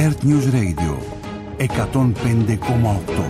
Earth News Radio 105,8.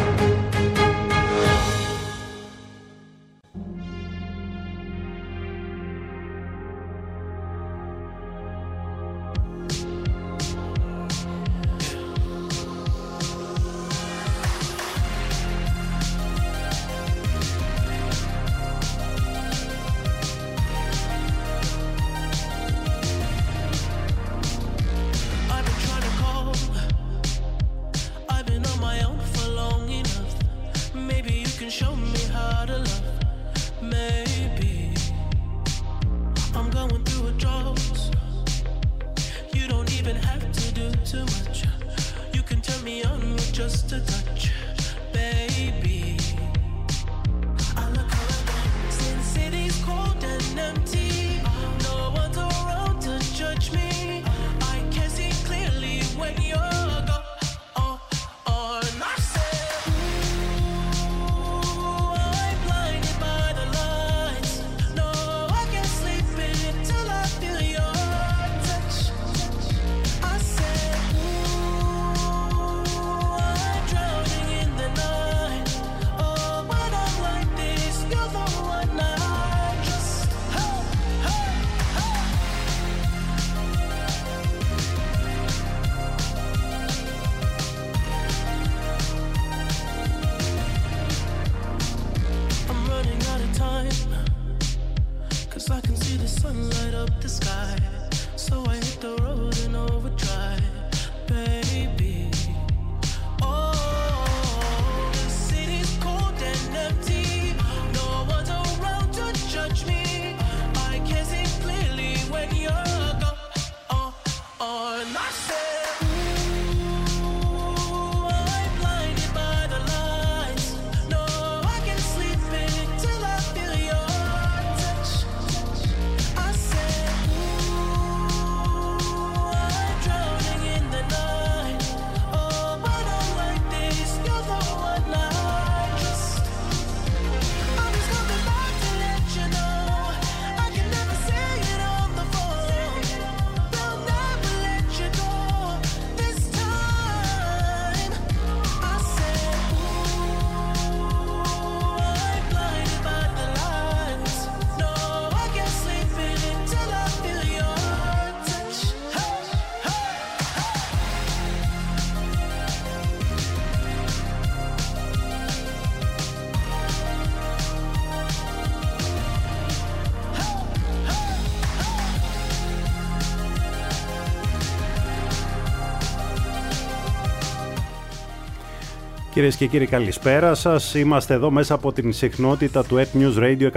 Κυρίες και κύριοι, καλησπέρα σας. Είμαστε εδώ μέσα από την συχνότητα του Earth News Radio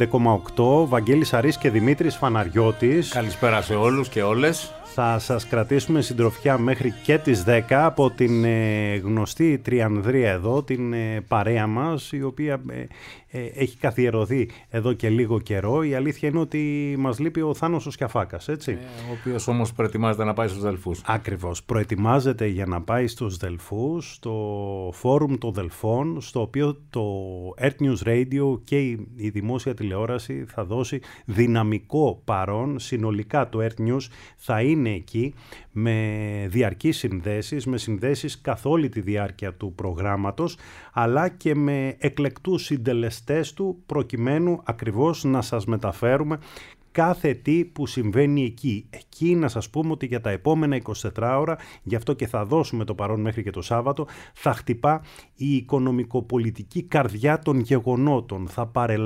105,8. Βαγγέλης Αρής και Δημήτρης Φαναριώτης. Καλησπέρα σε όλους και όλες. Θα σας κρατήσουμε συντροφιά μέχρι και τις 10 από την γνωστή Τριανδρία εδώ, την παρέα μας, η οποία έχει καθιερωθεί εδώ και λίγο καιρό. Η αλήθεια είναι ότι μας λείπει ο Θάνος ο Σκιαφάκας, έτσι. Ο οποίος όμως προετοιμάζεται να πάει στους Δελφούς. Ακριβώς, προετοιμάζεται για να πάει στους Δελφούς, στο φόρουμ των Δελφών, στο οποίο το Earth News Radio και η δημόσια τηλεόραση θα δώσει δυναμικό παρόν. Συνολικά το Earth News θα είναι εκεί με διαρκείς συνδέσεις, με συνδέσεις καθ' όλη τη διάρκεια του προγράμματος, αλλά και με εκλεκτούς συντελεστές του, προκειμένου ακριβώς να σας μεταφέρουμε κάθε τι που συμβαίνει εκεί. Εκεί να σας πούμε ότι για τα επόμενα 24 ώρα, γι' αυτό και θα δώσουμε το παρόν μέχρι και το Σάββατο, θα χτυπά η οικονομικοπολιτική καρδιά των γεγονότων. Θα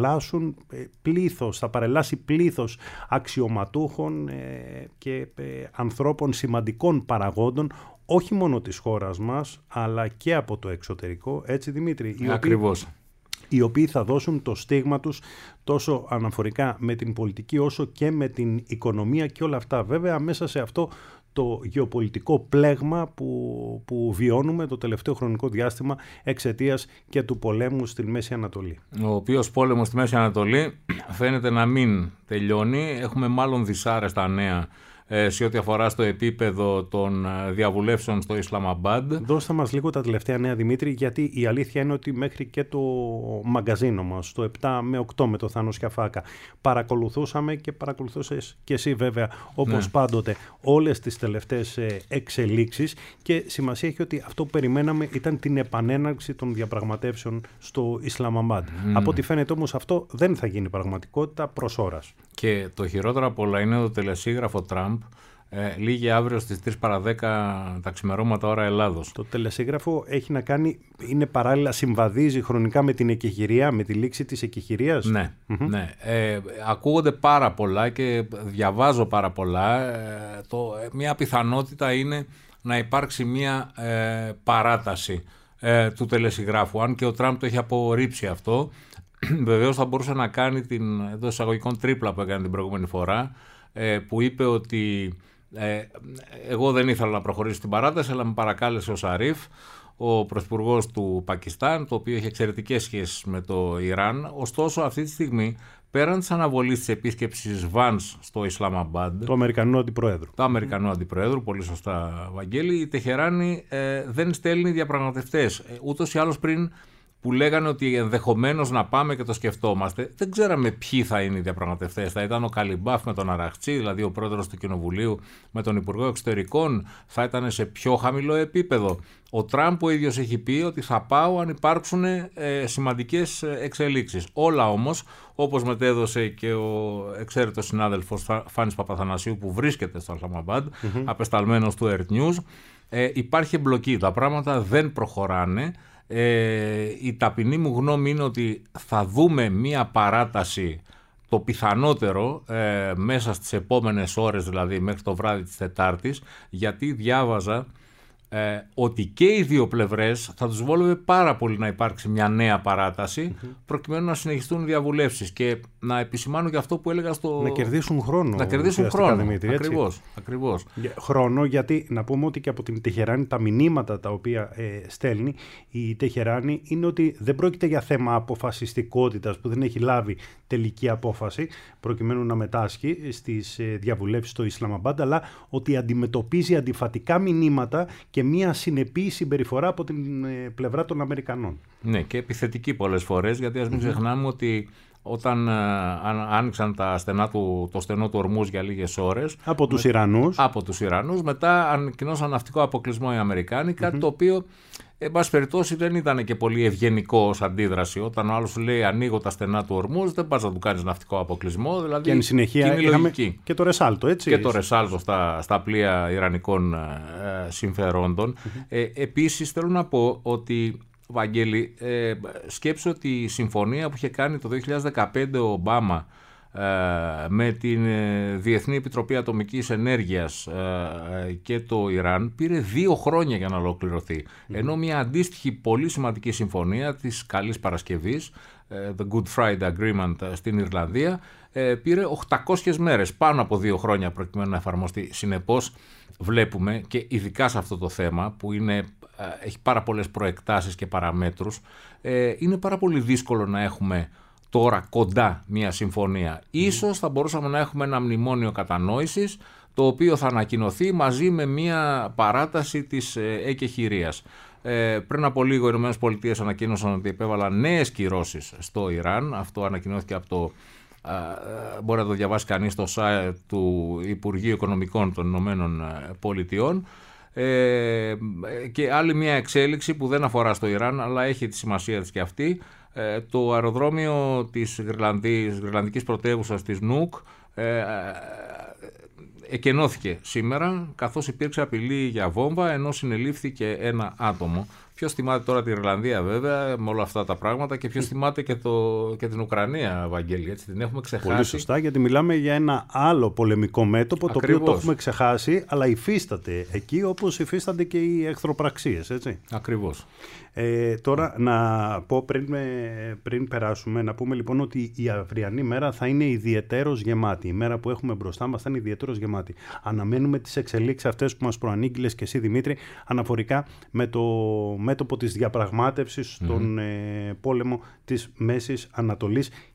παρελάσει πλήθος αξιωματούχων και ανθρώπων σημαντικών παραγόντων, όχι μόνο της χώρας μας, αλλά και από το εξωτερικό, έτσι Δημήτρη? Ακριβώς. Οι οποίοι θα δώσουν το στίγμα τους τόσο αναφορικά με την πολιτική όσο και με την οικονομία και όλα αυτά. Βέβαια μέσα σε αυτό το γεωπολιτικό πλέγμα που βιώνουμε το τελευταίο χρονικό διάστημα εξαιτίας και του πολέμου στη Μέση Ανατολή. Ο οποίος πόλεμος στη Μέση Ανατολή φαίνεται να μην τελειώνει. Έχουμε μάλλον δυσάρεστα νέα σε ό,τι αφορά στο επίπεδο των διαβουλεύσεων στο Ισλαμαμπάντ. Δώστε μας λίγο τα τελευταία νέα, Δημήτρη, γιατί η αλήθεια είναι ότι μέχρι και το μαγκαζίνο μας, το 7 με 8 με το Θάνο Σιαφάκα, παρακολουθούσαμε και παρακολουθούσες και εσύ βέβαια, όπως πάντοτε, όλες τις τελευταίες εξελίξεις, και σημασία έχει ότι αυτό που περιμέναμε ήταν την επανέναρξη των διαπραγματεύσεων στο Ισλαμαμπάντ. Από ό,τι φαίνεται όμως αυτό δεν θα γίνει πραγματικότητα προς ώρας. Και το χειρότερο από όλα είναι το τελεσίγραφο Τραμπ λήγει αύριο στις 3 παρα 10 τα ξημερώματα ώρα Ελλάδος. Το τελεσίγραφο έχει να κάνει, είναι παράλληλα, συμβαδίζει χρονικά με την εκεχηρία, με τη λήξη της εκεχηρίας. Ναι, ναι. Ακούγονται πάρα πολλά και διαβάζω πάρα πολλά. Μια πιθανότητα είναι να υπάρξει μια παράταση του τελεσιγράφου, αν και ο Τραμπ το έχει απορρίψει αυτό. Βεβαίως θα μπορούσε να κάνει την εντός εισαγωγικών τρίπλα που έκανε την προηγούμενη φορά, που είπε ότι εγώ δεν ήθελα να προχωρήσω στην παράταση, αλλά με παρακάλεσε ο Σαρίφ, ο πρωθυπουργός του Πακιστάν, το οποίο έχει εξαιρετικές σχέσεις με το Ιράν. Ωστόσο, αυτή τη στιγμή, πέραν της αναβολής της επίσκεψης Βανς στο Ισλαμαμπάντ, του Αμερικανού Αντιπροέδρου. Του Αμερικανού Αντιπροέδρου, πολύ σωστά, Βαγγέλη, η Τεχεράνη δεν στέλνει διαπραγματευτές. Ούτως ή άλλως πριν, που λέγανε ότι ενδεχομένως να πάμε και το σκεφτόμαστε, δεν ξέραμε ποιοι θα είναι οι διαπραγματευτές. Θα ήταν ο Καλιμπάφ με τον Αραχτσί, δηλαδή ο πρόεδρος του Κοινοβουλίου, με τον Υπουργό Εξωτερικών, θα ήταν σε πιο χαμηλό επίπεδο. Ο Τραμπ ο ίδιος έχει πει ότι θα πάω αν υπάρξουν σημαντικές εξελίξεις. Όλα όμως, όπως μετέδωσε και ο εξαίρετος συνάδελφος Φάνης Παπαθανασίου, που βρίσκεται στο Ισλαμαμπάντ, απεσταλμένος του Earth News, υπάρχει εμπλοκή. Τα πράγματα δεν προχωράνε. Η ταπεινή μου γνώμη είναι ότι θα δούμε μία παράταση, το πιθανότερο μέσα στις επόμενες ώρες, δηλαδή μέχρι το βράδυ της Τετάρτης, γιατί διάβαζα ότι και οι δύο πλευρές θα τους βόλευε πάρα πολύ να υπάρξει μια νέα παράταση, προκειμένου να συνεχιστούν οι διαβουλεύσεις. Και να επισημάνω και αυτό που έλεγα να κερδίσουν χρόνο. Να κερδίσουν χρόνο. Δημήτρη, Ακριβώς. Χρόνο, γιατί να πούμε ότι και από την Τεχεράνη τα μηνύματα τα οποία στέλνει η Τεχεράνη είναι ότι δεν πρόκειται για θέμα αποφασιστικότητας, που δεν έχει λάβει τελική απόφαση προκειμένου να μετάσχει στις διαβουλεύσεις στο Ισλαμαμπάντ, αλλά ότι αντιμετωπίζει αντιφατικά μηνύματα και μια συνεπή συμπεριφορά από την πλευρά των Αμερικανών. Ναι, και επιθετική πολλές φορές, γιατί ας μην ξεχνάμε ότι όταν άνοιξαν το στενό του Ορμούζ για λίγες ώρες από τους Ιρανούς, μετά ανακοινώσαν ναυτικό αποκλεισμό οι Αμερικάνοι, κάτι το οποίο εν πάση περιπτώσει δεν ήταν και πολύ ευγενικό ως αντίδραση. Όταν ο άλλος σου λέει ανοίγω τα στενά του Ορμούζ, δεν πας να του κάνεις ναυτικό αποκλεισμό. Δηλαδή, και εν συνεχεία είχαμε και το Ρεσάλτο, έτσι. Και το Ρεσάλτο στα πλοία ιρανικών συμφερόντων. Επίσης θέλω να πω ότι, Βαγγέλη, σκέψου ότι η συμφωνία που είχε κάνει το 2015 ο Ομπάμα με την Διεθνή Επιτροπή Ατομικής Ενέργειας και το Ιράν πήρε 2 χρόνια για να ολοκληρωθεί. Ενώ μια αντίστοιχη πολύ σημαντική συμφωνία της Καλής Παρασκευής, the Good Friday Agreement στην Ιρλανδία, πήρε 800 μέρες, πάνω από 2 χρόνια προκειμένου να εφαρμοστεί. Συνεπώς βλέπουμε, και ειδικά σε αυτό το θέμα που έχει πάρα πολλές προεκτάσεις και παραμέτρους, είναι πάρα πολύ δύσκολο να έχουμε τώρα κοντά μια συμφωνία. Ίσως θα μπορούσαμε να έχουμε ένα μνημόνιο κατανόησης, το οποίο θα ανακοινωθεί μαζί με μια παράταση της εκεχηρίας. Πριν από λίγο οι ΗΠΑ ανακοίνωσαν ότι επέβαλαν νέες κυρώσεις στο Ιράν. Αυτό ανακοινώθηκε από το... μπορεί να το διαβάσει κανείς στο site του Υπουργείου Οικονομικών των ΗΠΑ. Και άλλη μια εξέλιξη που δεν αφορά στο Ιράν, αλλά έχει τη σημασία της και αυτή. Το αεροδρόμιο της Γρυλανδικής πρωτεύουσας της Νουκ εκενώθηκε σήμερα, καθώς υπήρξε απειλή για βόμβα, ενώ συνελήφθηκε ένα άτομο. Ποιος θυμάται τώρα την Ιρλανδία, βέβαια, με όλα αυτά τα πράγματα, και ποιος θυμάται και την Ουκρανία, Βαγγέλη, έτσι, την έχουμε ξεχάσει. Πολύ σωστά, γιατί μιλάμε για ένα άλλο πολεμικό μέτωπο, το οποίο το έχουμε ξεχάσει, αλλά υφίσταται εκεί, όπως υφίστανται και οι εχθροπραξίες, έτσι. Ακριβώς. Τώρα να πω πριν περάσουμε, να πούμε λοιπόν ότι η αυριανή μέρα θα είναι ιδιαιτέρως γεμάτη. Η μέρα που έχουμε μπροστά μας θα είναι ιδιαιτέρως γεμάτη. Αναμένουμε τις εξελίξεις αυτές που μας προανήγγειλες και εσύ, Δημήτρη, αναφορικά με το μέτωπο της διαπραγμάτευσης στον πόλεμο της Μέσης Ανατολής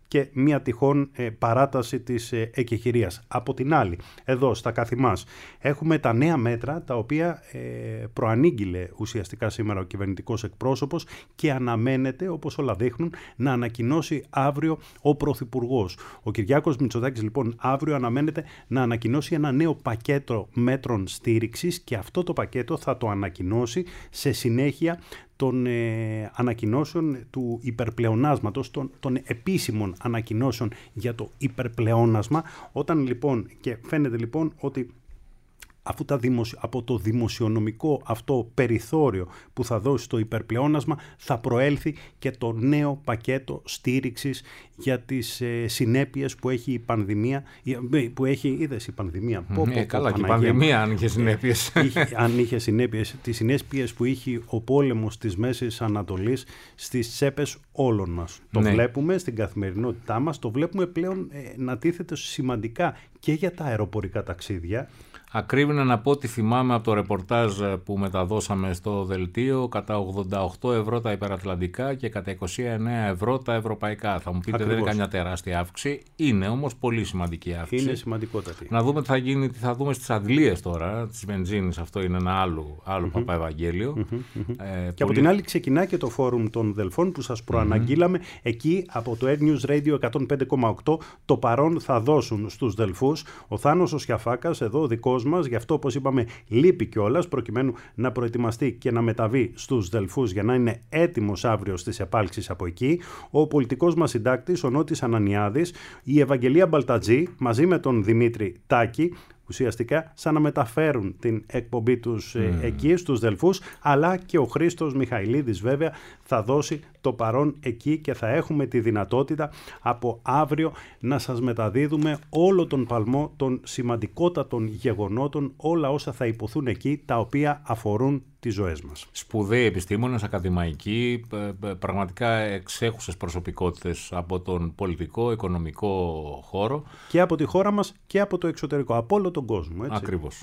και μια τυχόν παράταση της εκεχηρίας. Από την άλλη, εδώ στα Καθημάς έχουμε τα νέα μέτρα τα οποία προανήγγειλε ουσιαστικά σήμερα ο κυβερνητικός εκπρόσωπος και αναμένεται, όπως όλα δείχνουν, να ανακοινώσει αύριο ο Πρωθυπουργός. Ο Κυριάκος Μητσοτάκης λοιπόν αύριο αναμένεται να ανακοινώσει ένα νέο πακέτο μέτρων στήριξης και αυτό το πακέτο θα το ανακοινώσει σε συνέχεια των ανακοινώσεων του υπερπλεονάσματος, των επίσημων ανακοινώσεων για το υπερπλεόνασμα, όταν λοιπόν, και φαίνεται λοιπόν ότι αφού από το δημοσιονομικό αυτό περιθώριο που θα δώσει το υπερπλεόνασμα θα προέλθει και το νέο πακέτο στήριξης για τις συνέπειες που έχει η πανδημία, που έχει, είδες η πανδημία. Καλά, και η πανδημία αν είχε συνέπειες. Αν είχε συνέπειες, τις συνέπειες που είχε ο πόλεμος της Μέσης Ανατολής στις τσέπες όλων μας. Το βλέπουμε στην καθημερινότητά μας, το βλέπουμε πλέον να τίθεται σημαντικά και για τα αεροπορικά ταξίδια. Ακρίβηνα να πω ότι θυμάμαι από το ρεπορτάζ που μεταδώσαμε στο δελτίο κατά 88 ευρώ τα υπερατλαντικά και κατά 29 ευρώ τα ευρωπαϊκά. Θα μου πείτε ακριβώς. Δεν είναι καμιά τεράστια αύξηση, είναι όμως πολύ σημαντική αύξηση. Είναι σημαντικότατη. Να δούμε τι θα γίνει, τι θα δούμε στις αντλίες τώρα, της βενζίνης, αυτό είναι ένα άλλο παπαευαγγέλιο. Και από την άλλη ξεκινά και το φόρουμ των Δελφών που σας προαναγγείλαμε, εκεί από το Air News Radio 105,8 το παρόν θα δώσουν στους Δελφούς ο Θάνος ο Σιαφάκας, εδώ ο δικός μας, γι' αυτό όπως είπαμε λείπει κιόλας προκειμένου να προετοιμαστεί και να μεταβεί στους Δελφούς για να είναι έτοιμος αύριο στις επάλξεις από εκεί, ο πολιτικός μας συντάκτης, ο Νότης Ανανιάδης, η Ευαγγελία Μπαλτατζή μαζί με τον Δημήτρη Τάκη, ουσιαστικά σαν να μεταφέρουν την εκπομπή τους εκεί στους Δελφούς, αλλά και ο Χρήστος Μιχαηλίδης βέβαια θα δώσει το παρόν εκεί και θα έχουμε τη δυνατότητα από αύριο να σας μεταδίδουμε όλο τον παλμό των σημαντικότατων γεγονότων, όλα όσα θα υποθούν εκεί, τα οποία αφορούν τις ζωές μας. Σπουδαίοι επιστήμονες, ακαδημαϊκοί, πραγματικά εξέχουσες προσωπικότητες από τον πολιτικό, οικονομικό χώρο. Και από τη χώρα μας και από το εξωτερικό, από όλο τον κόσμο. Έτσι. Ακριβώς.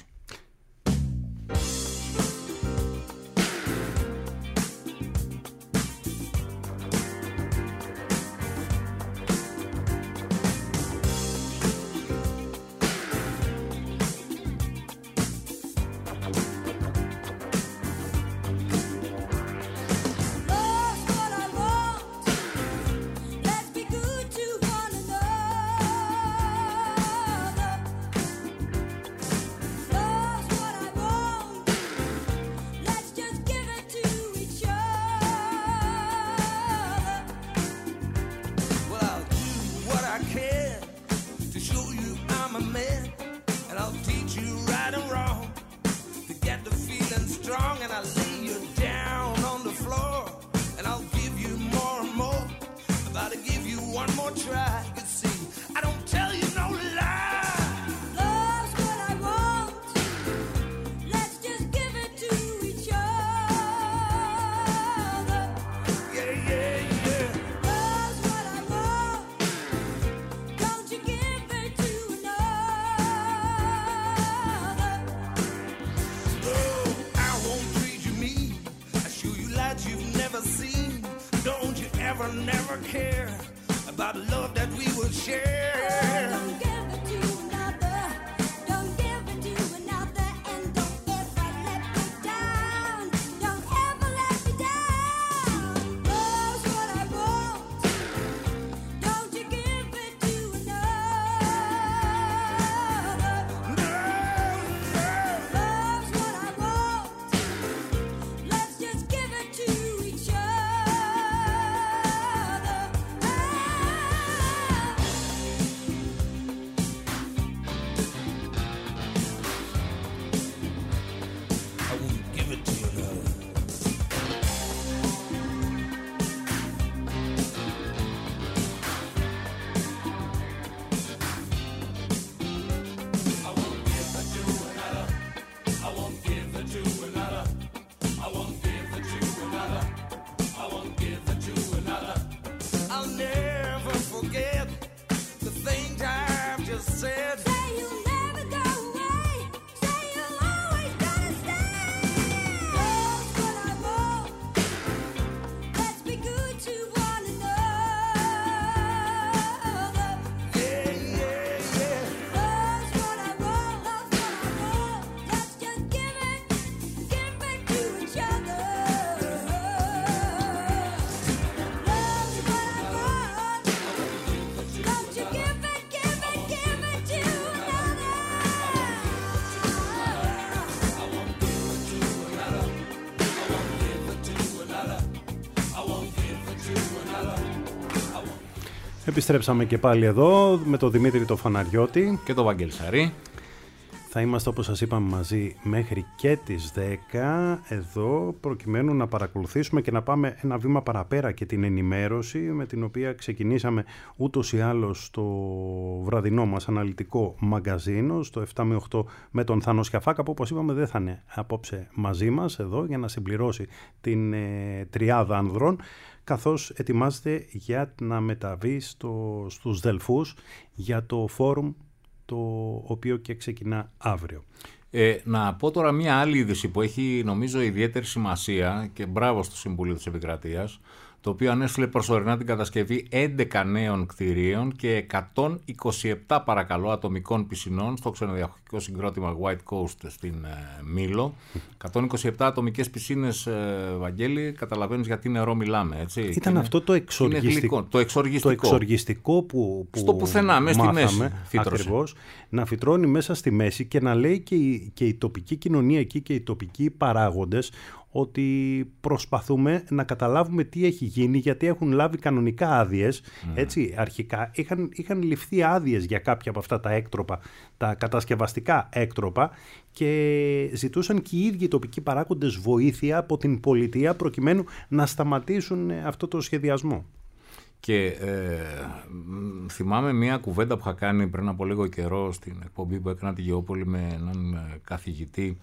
Επιστρέψαμε και πάλι εδώ με τον Δημήτρη το Φαναριώτη και τον Βαγγέλη Σαρή. Θα είμαστε, όπως σας είπαμε, μαζί μέχρι και τις 10 εδώ, προκειμένου να παρακολουθήσουμε και να πάμε ένα βήμα παραπέρα και την ενημέρωση με την οποία ξεκινήσαμε ούτως ή άλλως το βραδινό μας αναλυτικό μαγκαζίνο στο 7 με 8 με τον Θάνο Σιαφάκα, που όπως είπαμε δεν θα είναι απόψε μαζί μας εδώ για να συμπληρώσει την τριάδα ανδρών, καθώς ετοιμάζεται για να μεταβεί στους Δελφούς για το φόρουμ το οποίο και ξεκινά αύριο. Να πω τώρα μια άλλη είδηση που έχει νομίζω ιδιαίτερη σημασία και μπράβο στο Συμβούλιο της Επικρατείας, το οποίο ανέστειλε προσωρινά την κατασκευή 11 νέων κτηρίων και 127 παρακαλώ ατομικών πισινών στο ξενοδοχειακό συγκρότημα White Coast στην Μήλο. 127 ατομικές πισίνες, Βαγγέλη, καταλαβαίνεις γιατί νερό μιλάμε, έτσι. Ήταν αυτό το εξοργιστικό που στο πουθενά, μέσα στη μέση ακριβώς, να φυτρώνει μέσα στη μέση και να λέει και η τοπική κοινωνία εκεί και οι τοπικοί παράγοντες ότι προσπαθούμε να καταλάβουμε τι έχει γίνει, γιατί έχουν λάβει κανονικά άδειες. Έτσι, αρχικά είχαν ληφθεί άδειες για κάποια από αυτά τα έκτροπα, τα κατασκευαστικά έκτροπα, και ζητούσαν και οι ίδιοι οι τοπικοί παράγοντες βοήθεια από την πολιτεία προκειμένου να σταματήσουν αυτό το σχεδιασμό. Και θυμάμαι μια κουβέντα που είχα κάνει πριν από λίγο καιρό στην εκπομπή που έκανα τη Γεώπολη με έναν καθηγητή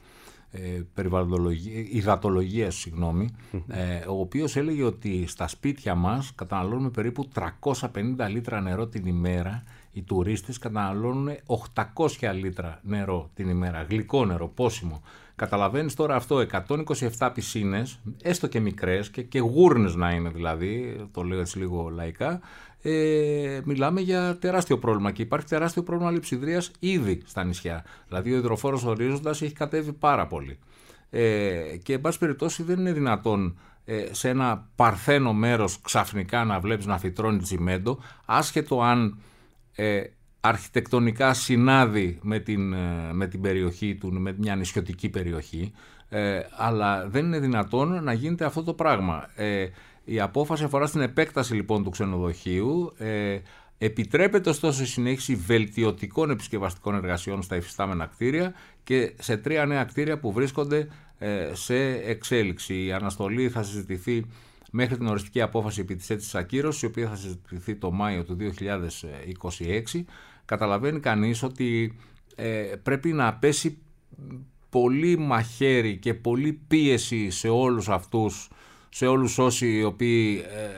υδατολογίας, ο οποίος έλεγε ότι στα σπίτια μας καταναλώνουμε περίπου 350 λίτρα νερό την ημέρα. Οι τουρίστες καταναλώνουν 800 λίτρα νερό την ημέρα, γλυκό νερό, πόσιμο. Καταλαβαίνεις τώρα αυτό, 127 πισίνες, έστω και μικρές και γούρνες να είναι δηλαδή, το λέω έτσι λίγο λαϊκά, μιλάμε για τεράστιο πρόβλημα και υπάρχει τεράστιο πρόβλημα λειψιδρίας ήδη στα νησιά. Δηλαδή ο υδροφόρος ορίζοντας έχει κατέβει πάρα πολύ. Και εν πάση περιπτώσει δεν είναι δυνατόν σε ένα παρθένο μέρος ξαφνικά να βλέπεις να φυτρώνει τσιμέντο, άσχετο αν αρχιτεκτονικά συνάδει με την περιοχή του, με μια νησιωτική περιοχή, αλλά δεν είναι δυνατόν να γίνεται αυτό το πράγμα. Η απόφαση αφορά στην επέκταση λοιπόν του ξενοδοχείου. Επιτρέπεται ωστόσο η συνέχιση βελτιωτικών επισκευαστικών εργασιών στα υφιστάμενα κτίρια και σε 3 νέα κτίρια που βρίσκονται σε εξέλιξη. Η αναστολή θα συζητηθεί μέχρι την οριστική απόφαση επί της αίτησης ακύρωσης, η οποία θα συζητηθεί το Μάιο του 2026. Καταλαβαίνει κανείς ότι πρέπει να πέσει πολύ μαχαίρι και πολύ πίεση σε όλους αυτούς, σε όλους όσοι οι οποίοι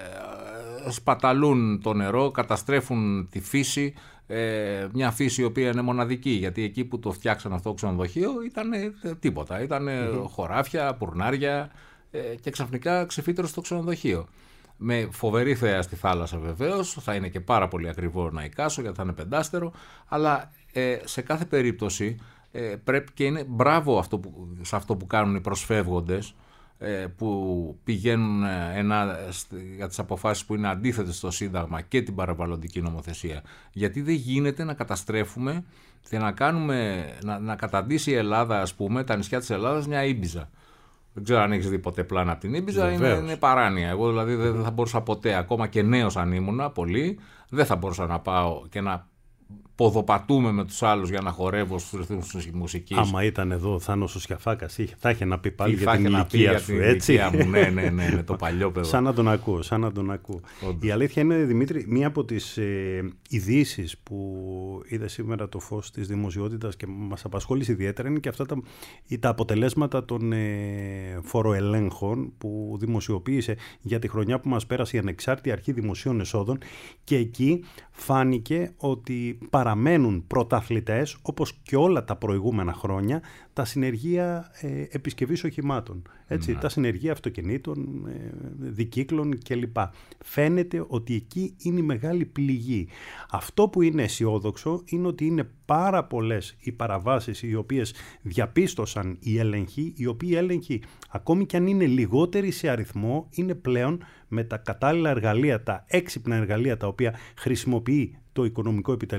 σπαταλούν το νερό, καταστρέφουν τη φύση, μια φύση η οποία είναι μοναδική, γιατί εκεί που το φτιάξαν αυτό το ξενοδοχείο ήταν τίποτα, ήταν χωράφια, πουρνάρια, και ξαφνικά ξεφύτρωσε το ξενοδοχείο. Με φοβερή θέα στη θάλασσα βεβαίως, θα είναι και πάρα πολύ ακριβό να εικάσω γιατί θα είναι πεντάστερο, αλλά σε κάθε περίπτωση πρέπει και είναι μπράβο σε αυτό που κάνουν οι προσφεύγοντες, που πηγαίνουν για τις αποφάσεις που είναι αντίθετες στο Σύνταγμα και την περιβαλλοντική νομοθεσία. Γιατί δεν γίνεται να καταστρέφουμε και να καταντήσει η Ελλάδα, ας πούμε, τα νησιά της Ελλάδας μια Ήμπιζα. Δεν ξέρω αν έχεις δει ποτέ πλάνα από την Ήμπιζα, είναι παράνοια. Εγώ δηλαδή δεν θα μπορούσα ποτέ, ακόμα και νέος αν ήμουνα πολύ, δεν θα μπορούσα να πάω και να ποδοπατούμε με τους άλλους για να χορεύω στους ρυθμούς της μουσικής. Άμα ήταν εδώ ο Θάνος ο Σιαφάκας, θα είχε να πει πάλι για την ηλικία σου, έτσι. Ναι, το παλιό παιδό. Σαν να τον ακούω. Η αλήθεια είναι, Δημήτρη, μία από τις ειδήσεις που είδε σήμερα το φως της δημοσιότητας και μας απασχόλησε ιδιαίτερα είναι και αυτά τα αποτελέσματα των φοροελέγχων που δημοσιοποίησε για τη χρονιά που μας πέρασε η Ανεξάρτητη Αρχή Δημοσίων Εσόδων, και εκεί φάνηκε ότι παραμένουν πρωταθλητές, όπως και όλα τα προηγούμενα χρόνια, τα συνεργεία επισκευής οχημάτων. Έτσι, τα συνεργεία αυτοκινήτων, δικύκλων κλπ. Φαίνεται ότι εκεί είναι η μεγάλη πληγή. Αυτό που είναι αισιόδοξο είναι ότι είναι πάρα πολλές οι παραβάσεις οι οποίες διαπίστωσαν οι έλεγχοι, οι οποίοι έλεγχοι, ακόμη και αν είναι λιγότεροι σε αριθμό, είναι πλέον με τα κατάλληλα εργαλεία, τα έξυπνα εργαλεία τα οποία χρησιμοποιεί το Οικονομικό Επιτελείο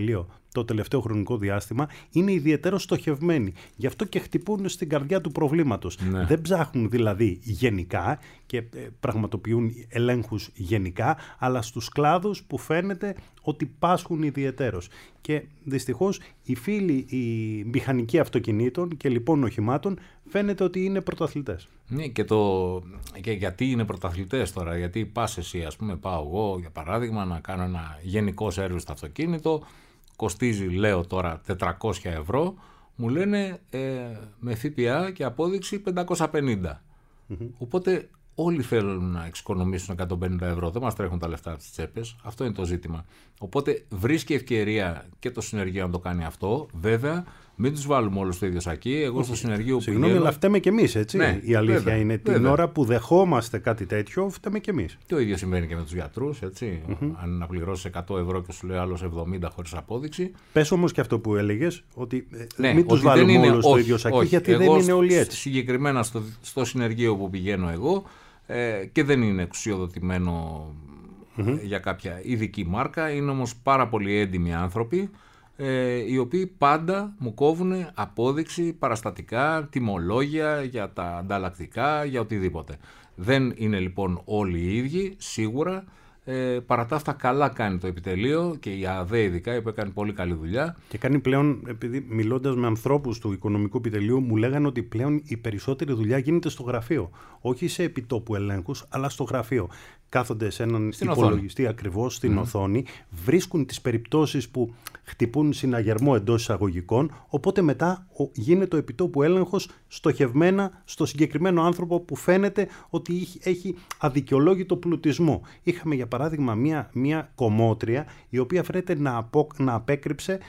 το τελευταίο χρονικό διάστημα είναι ιδιαίτερα στοχευμένοι. Γι' αυτό και χτυπούν στην καρδιά του προβλήματος. Ναι. Δεν ψάχνουν δηλαδή γενικά και πραγματοποιούν ελέγχους γενικά, αλλά στους κλάδους που φαίνεται ότι πάσχουν ιδιαιτέρως. Και δυστυχώς οι φίλοι, οι μηχανικοί αυτοκινήτων και λοιπόν οχημάτων φαίνεται ότι είναι πρωταθλητές. Ναι, και γιατί είναι πρωταθλητές τώρα, γιατί πας εσύ, ας πούμε, πάω εγώ για παράδειγμα να κάνω ένα γενικό σέρβις στο αυτοκίνητο, κοστίζει, λέω τώρα, 400 ευρώ, μου λένε με ΦΠΑ και απόδειξη 550. Οπότε όλοι θέλουν να εξοικονομήσουν 150 ευρώ, δεν μας τρέχουν τα λεφτά από τις τσέπες, αυτό είναι το ζήτημα. Οπότε βρίσκει ευκαιρία και το συνεργείο να το κάνει αυτό, βέβαια. Μην τους βάλουμε όλους στο ίδιο σακί. Εγώ στο συνεργείο. Συγγνώμη, αλλά φταίμε κι εμείς, έτσι. Ναι, η αλήθεια βέβαια, είναι την ώρα που δεχόμαστε κάτι τέτοιο, φταίμε κι εμείς. Το ίδιο συμβαίνει και με τους γιατρούς, έτσι. Αν να πληρώσεις 100 ευρώ και σου λέει άλλος 70 χωρίς απόδειξη. Πες όμως και αυτό που έλεγες, ότι μην τους βάλουμε όλους στο ίδιο σακί, γιατί δεν είναι όλοι έτσι. Συγκεκριμένα στο συνεργείο που πηγαίνω εγώ και δεν είναι εξουσιοδοτημένο για κάποια ειδική μάρκα, είναι όμως πάρα πολύ έντιμοι άνθρωποι. Οι οποίοι πάντα μου κόβουν απόδειξη, παραστατικά, τιμολόγια για τα ανταλλακτικά, για οτιδήποτε. Δεν είναι λοιπόν όλοι οι ίδιοι, σίγουρα. Παρά τα αυτά καλά κάνει το επιτελείο και η ΑΔΕ ειδικά, που έκανε πολύ καλή δουλειά. Και κάνει πλέον, επειδή μιλώντας με ανθρώπους του οικονομικού επιτελείου, μου λέγανε ότι πλέον η περισσότερη δουλειά γίνεται στο γραφείο. Όχι σε επιτόπου ελέγχους, αλλά στο γραφείο. Κάθονται σε έναν υπολογιστή ακριβώς στην οθόνη, βρίσκουν τις περιπτώσεις που χτυπούν συναγερμό εντός εισαγωγικών, οπότε μετά γίνεται ο επιτόπου έλεγχος στοχευμένα στο συγκεκριμένο άνθρωπο που φαίνεται ότι έχει αδικαιολόγητο πλουτισμό. Είχαμε για παράδειγμα μια κομμότρια η οποία φαίνεται να απέκρυψε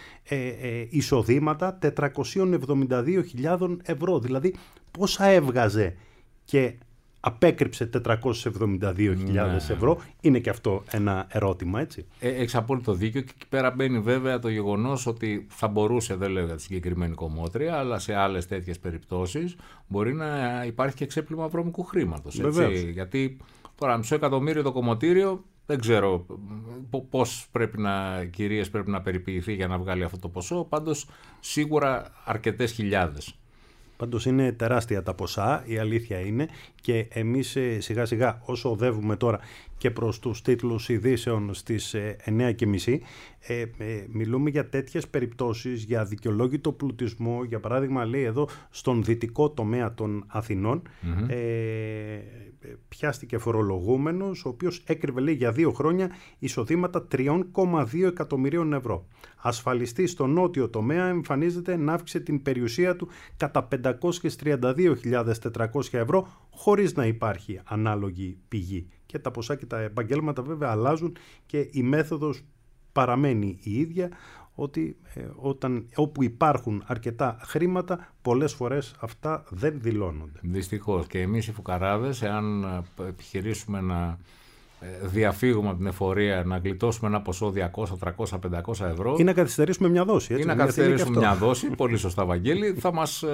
εισοδήματα 472.000 ευρώ. Δηλαδή πόσα έβγαζε και απέκρυψε 472.000 ευρώ, είναι και αυτό ένα ερώτημα, έτσι. Έχεις απόλυτο δίκιο και εκεί πέρα μπαίνει βέβαια το γεγονός ότι θα μπορούσε, δεν λέω για τη συγκεκριμένη κομμότρια, αλλά σε άλλες τέτοιες περιπτώσεις μπορεί να υπάρχει και ξέπλυμα βρώμικου χρήματος. Γιατί τώρα $500,000 το κομμωτήριο, δεν ξέρω πώς κυρίες πρέπει να περιποιηθεί για να βγάλει αυτό το ποσό, πάντως σίγουρα αρκετές χιλιάδες. Πάντως είναι τεράστια τα ποσά, η αλήθεια είναι, και εμείς σιγά σιγά όσο οδεύουμε τώρα και προς τους τίτλους ειδήσεων στις 9:30 μιλούμε για τέτοιες περιπτώσεις, για αδικαιολόγητο πλουτισμό. Για παράδειγμα λέει εδώ στον δυτικό τομέα των Αθηνών πιάστηκε φορολογούμενος ο οποίος έκρυβε λέει για 2 χρόνια εισοδήματα 3,2 εκατομμυρίων ευρώ. Ασφαλιστής στο νότιο τομέα εμφανίζεται να αύξησε την περιουσία του κατά 532.400 ευρώ χωρίς να υπάρχει ανάλογη πηγή. Και τα ποσά και τα επαγγέλματα βέβαια αλλάζουν και η μέθοδος παραμένει η ίδια, ότι όπου υπάρχουν αρκετά χρήματα πολλές φορές αυτά δεν δηλώνονται. Δυστυχώς, και εμείς οι φουκαράδες, εάν επιχειρήσουμε να διαφύγουμε από την εφορία, να γλιτώσουμε ένα ποσό 200, 300, 500 ευρώ ή να καθυστερήσουμε μια δόση, έτσι, ή να καθυστερήσουμε μια δόση, πολύ σωστά Βαγγέλη, θα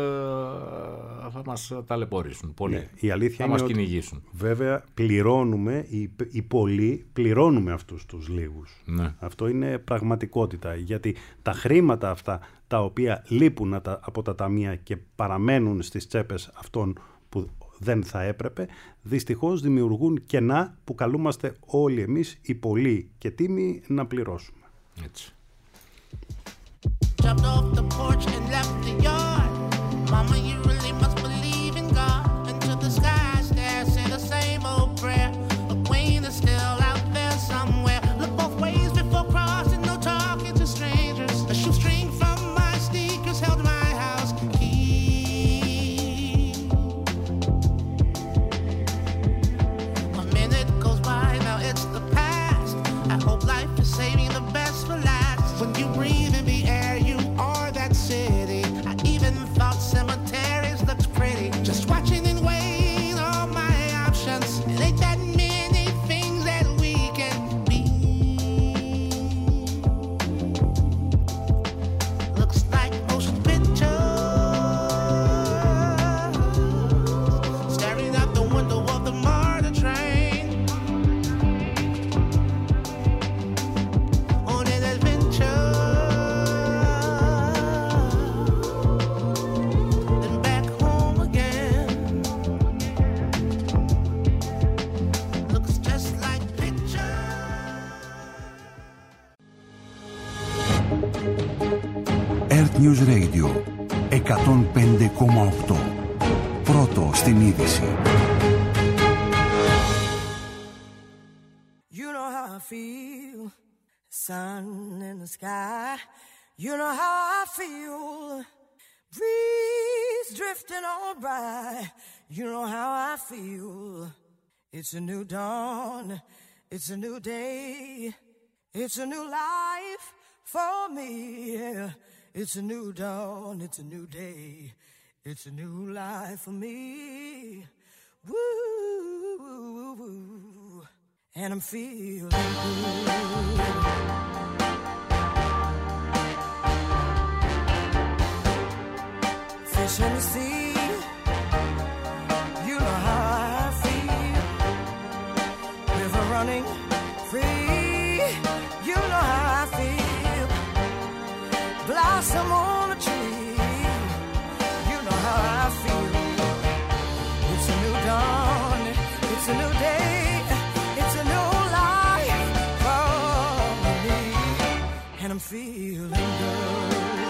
μας ταλαιπωρήσουν πολύ. Η αλήθεια θα είναι μας ότι κυνηγήσουν. Βέβαια πληρώνουμε, οι πολλοί πληρώνουμε αυτούς τους λίγους. Ναι. Αυτό είναι πραγματικότητα, γιατί τα χρήματα αυτά τα οποία λείπουν από τα ταμεία και παραμένουν στις τσέπες αυτών που δεν θα έπρεπε, δυστυχώς δημιουργούν κενά που καλούμαστε όλοι εμείς οι πολλοί και τίμοι να πληρώσουμε. Έτσι. Saving the best for last. When you breathe in the air, you are that city. News Radio 105,8. Πρώτο στην είδηση. You know how I feel, sun in the sky. You know how I feel, breeze drifting on by. You know how I feel. It's a new dawn, it's a new day, it's a new life for me. It's a new dawn, it's a new day, it's a new life for me. Woo, woo, woo, and I'm feeling good. Fish in the sea, you know how I feel. River running free, you know how I feel. Blossom on a tree, you know how I feel. It's a new dawn, it's a new day, it's a new life for me, and I'm feeling good.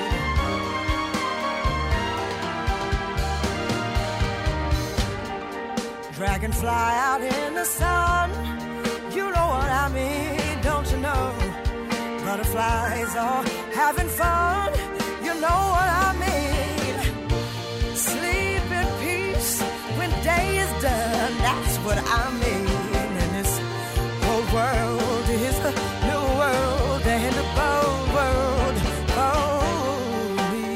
Dragonfly out in the sun, you know what I mean, don't you know? Butterflies are having fun, you know what I mean. Sleep in peace when day is done, that's what I mean. And this whole world is a new world, and a bold world for me.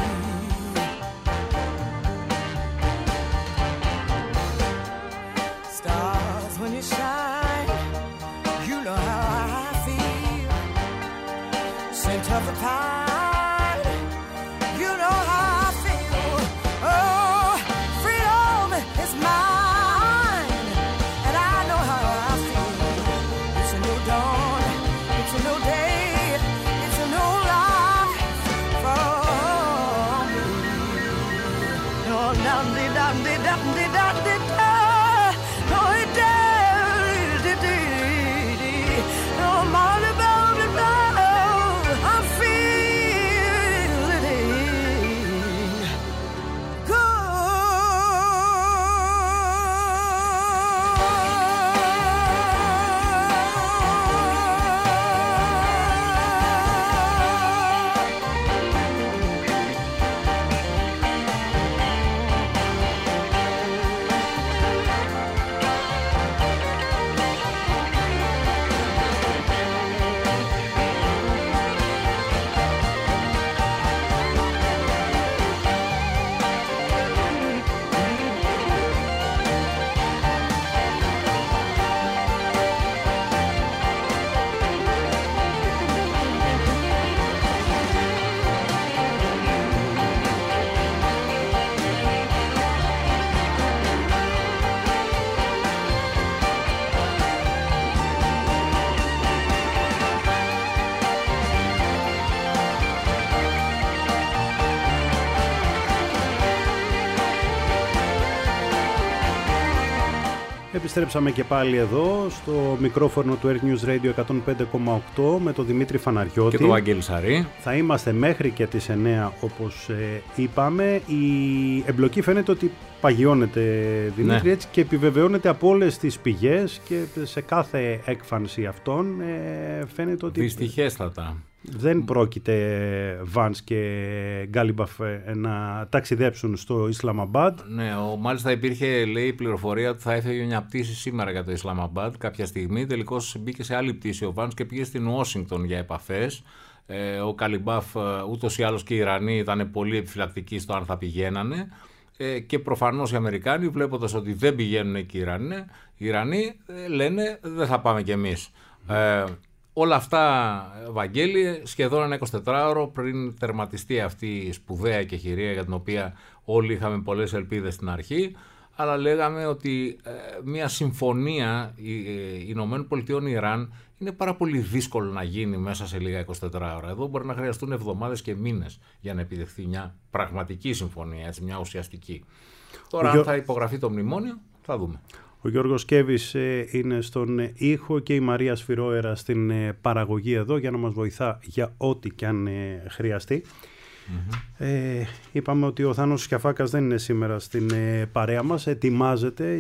Stars when you shine, you know how I feel. Scent of the pine, you know how I feel. Oh, freedom is mine, and I know how I feel. It's a new dawn, it's a new day, it's a new life for me. Oh, dum-de-dum-de-dum-de-dum-de-da. Oh, it-da-dee-dee-dee. Oh, Molly-Bobby-Blow, I'm feeling Επιστρέψαμε και πάλι εδώ στο μικρόφωνο του Earth News Radio 105,8 με τον Δημήτρη Φαναριώτη και τον Βαγγέλη Σαρή. Θα είμαστε μέχρι και τις 9 όπως είπαμε. Η εμπλοκή φαίνεται ότι παγιώνεται, Δημήτρη, ναι, έτσι, και επιβεβαιώνεται από όλες τις πηγές και σε κάθε έκφανση αυτών φαίνεται ότι δυστυχέστατα δεν πρόκειται Βάνς και Γκάλιμπαφ να ταξιδέψουν στο Ισλαμαμπάντ. Ναι, μάλιστα υπήρχε, λέει, πληροφορία ότι θα έφευγε μια πτήση σήμερα για το Ισλαμαμπάντ κάποια στιγμή. Τελικώς μπήκε σε άλλη πτήση ο Βάνς και πήγε στην Ουάσιγκτον για επαφές. Ο Γκάλιμπαφ, ούτως ή άλλως και οι Ιρανοί, ήταν πολύ επιφυλακτικοί στο αν θα πηγαίνανε. Και προφανώς οι Αμερικάνοι, βλέποντας ότι δεν πηγαίνουν εκεί οι Ιρανοί, λένε δεν θα πάμε κι εμείς. Όλα αυτά, Βαγγέλη, σχεδόν ένα 24ωρο πριν τερματιστεί αυτή η σπουδαία εκεχηρία για την οποία όλοι είχαμε πολλές ελπίδες στην αρχή, αλλά λέγαμε ότι μια συμφωνία Ηνωμένων Πολιτειών Ιράν είναι πάρα πολύ δύσκολο να γίνει μέσα σε λίγα 24 ώρα. Εδώ μπορεί να χρειαστούν εβδομάδες και μήνες για να επιδεχθεί μια πραγματική συμφωνία, έτσι, μια ουσιαστική. Τώρα, αν θα υπογραφεί το μνημόνιο, θα δούμε. Ο Γιώργος Κέβης είναι στον ήχο και η Μαρία Σφυρόερα στην παραγωγή εδώ για να μας βοηθά για ό,τι και αν χρειαστεί. Είπαμε ότι ο Θάνος Σκιαφάκας δεν είναι σήμερα στην παρέα μας. Ετοιμάζεται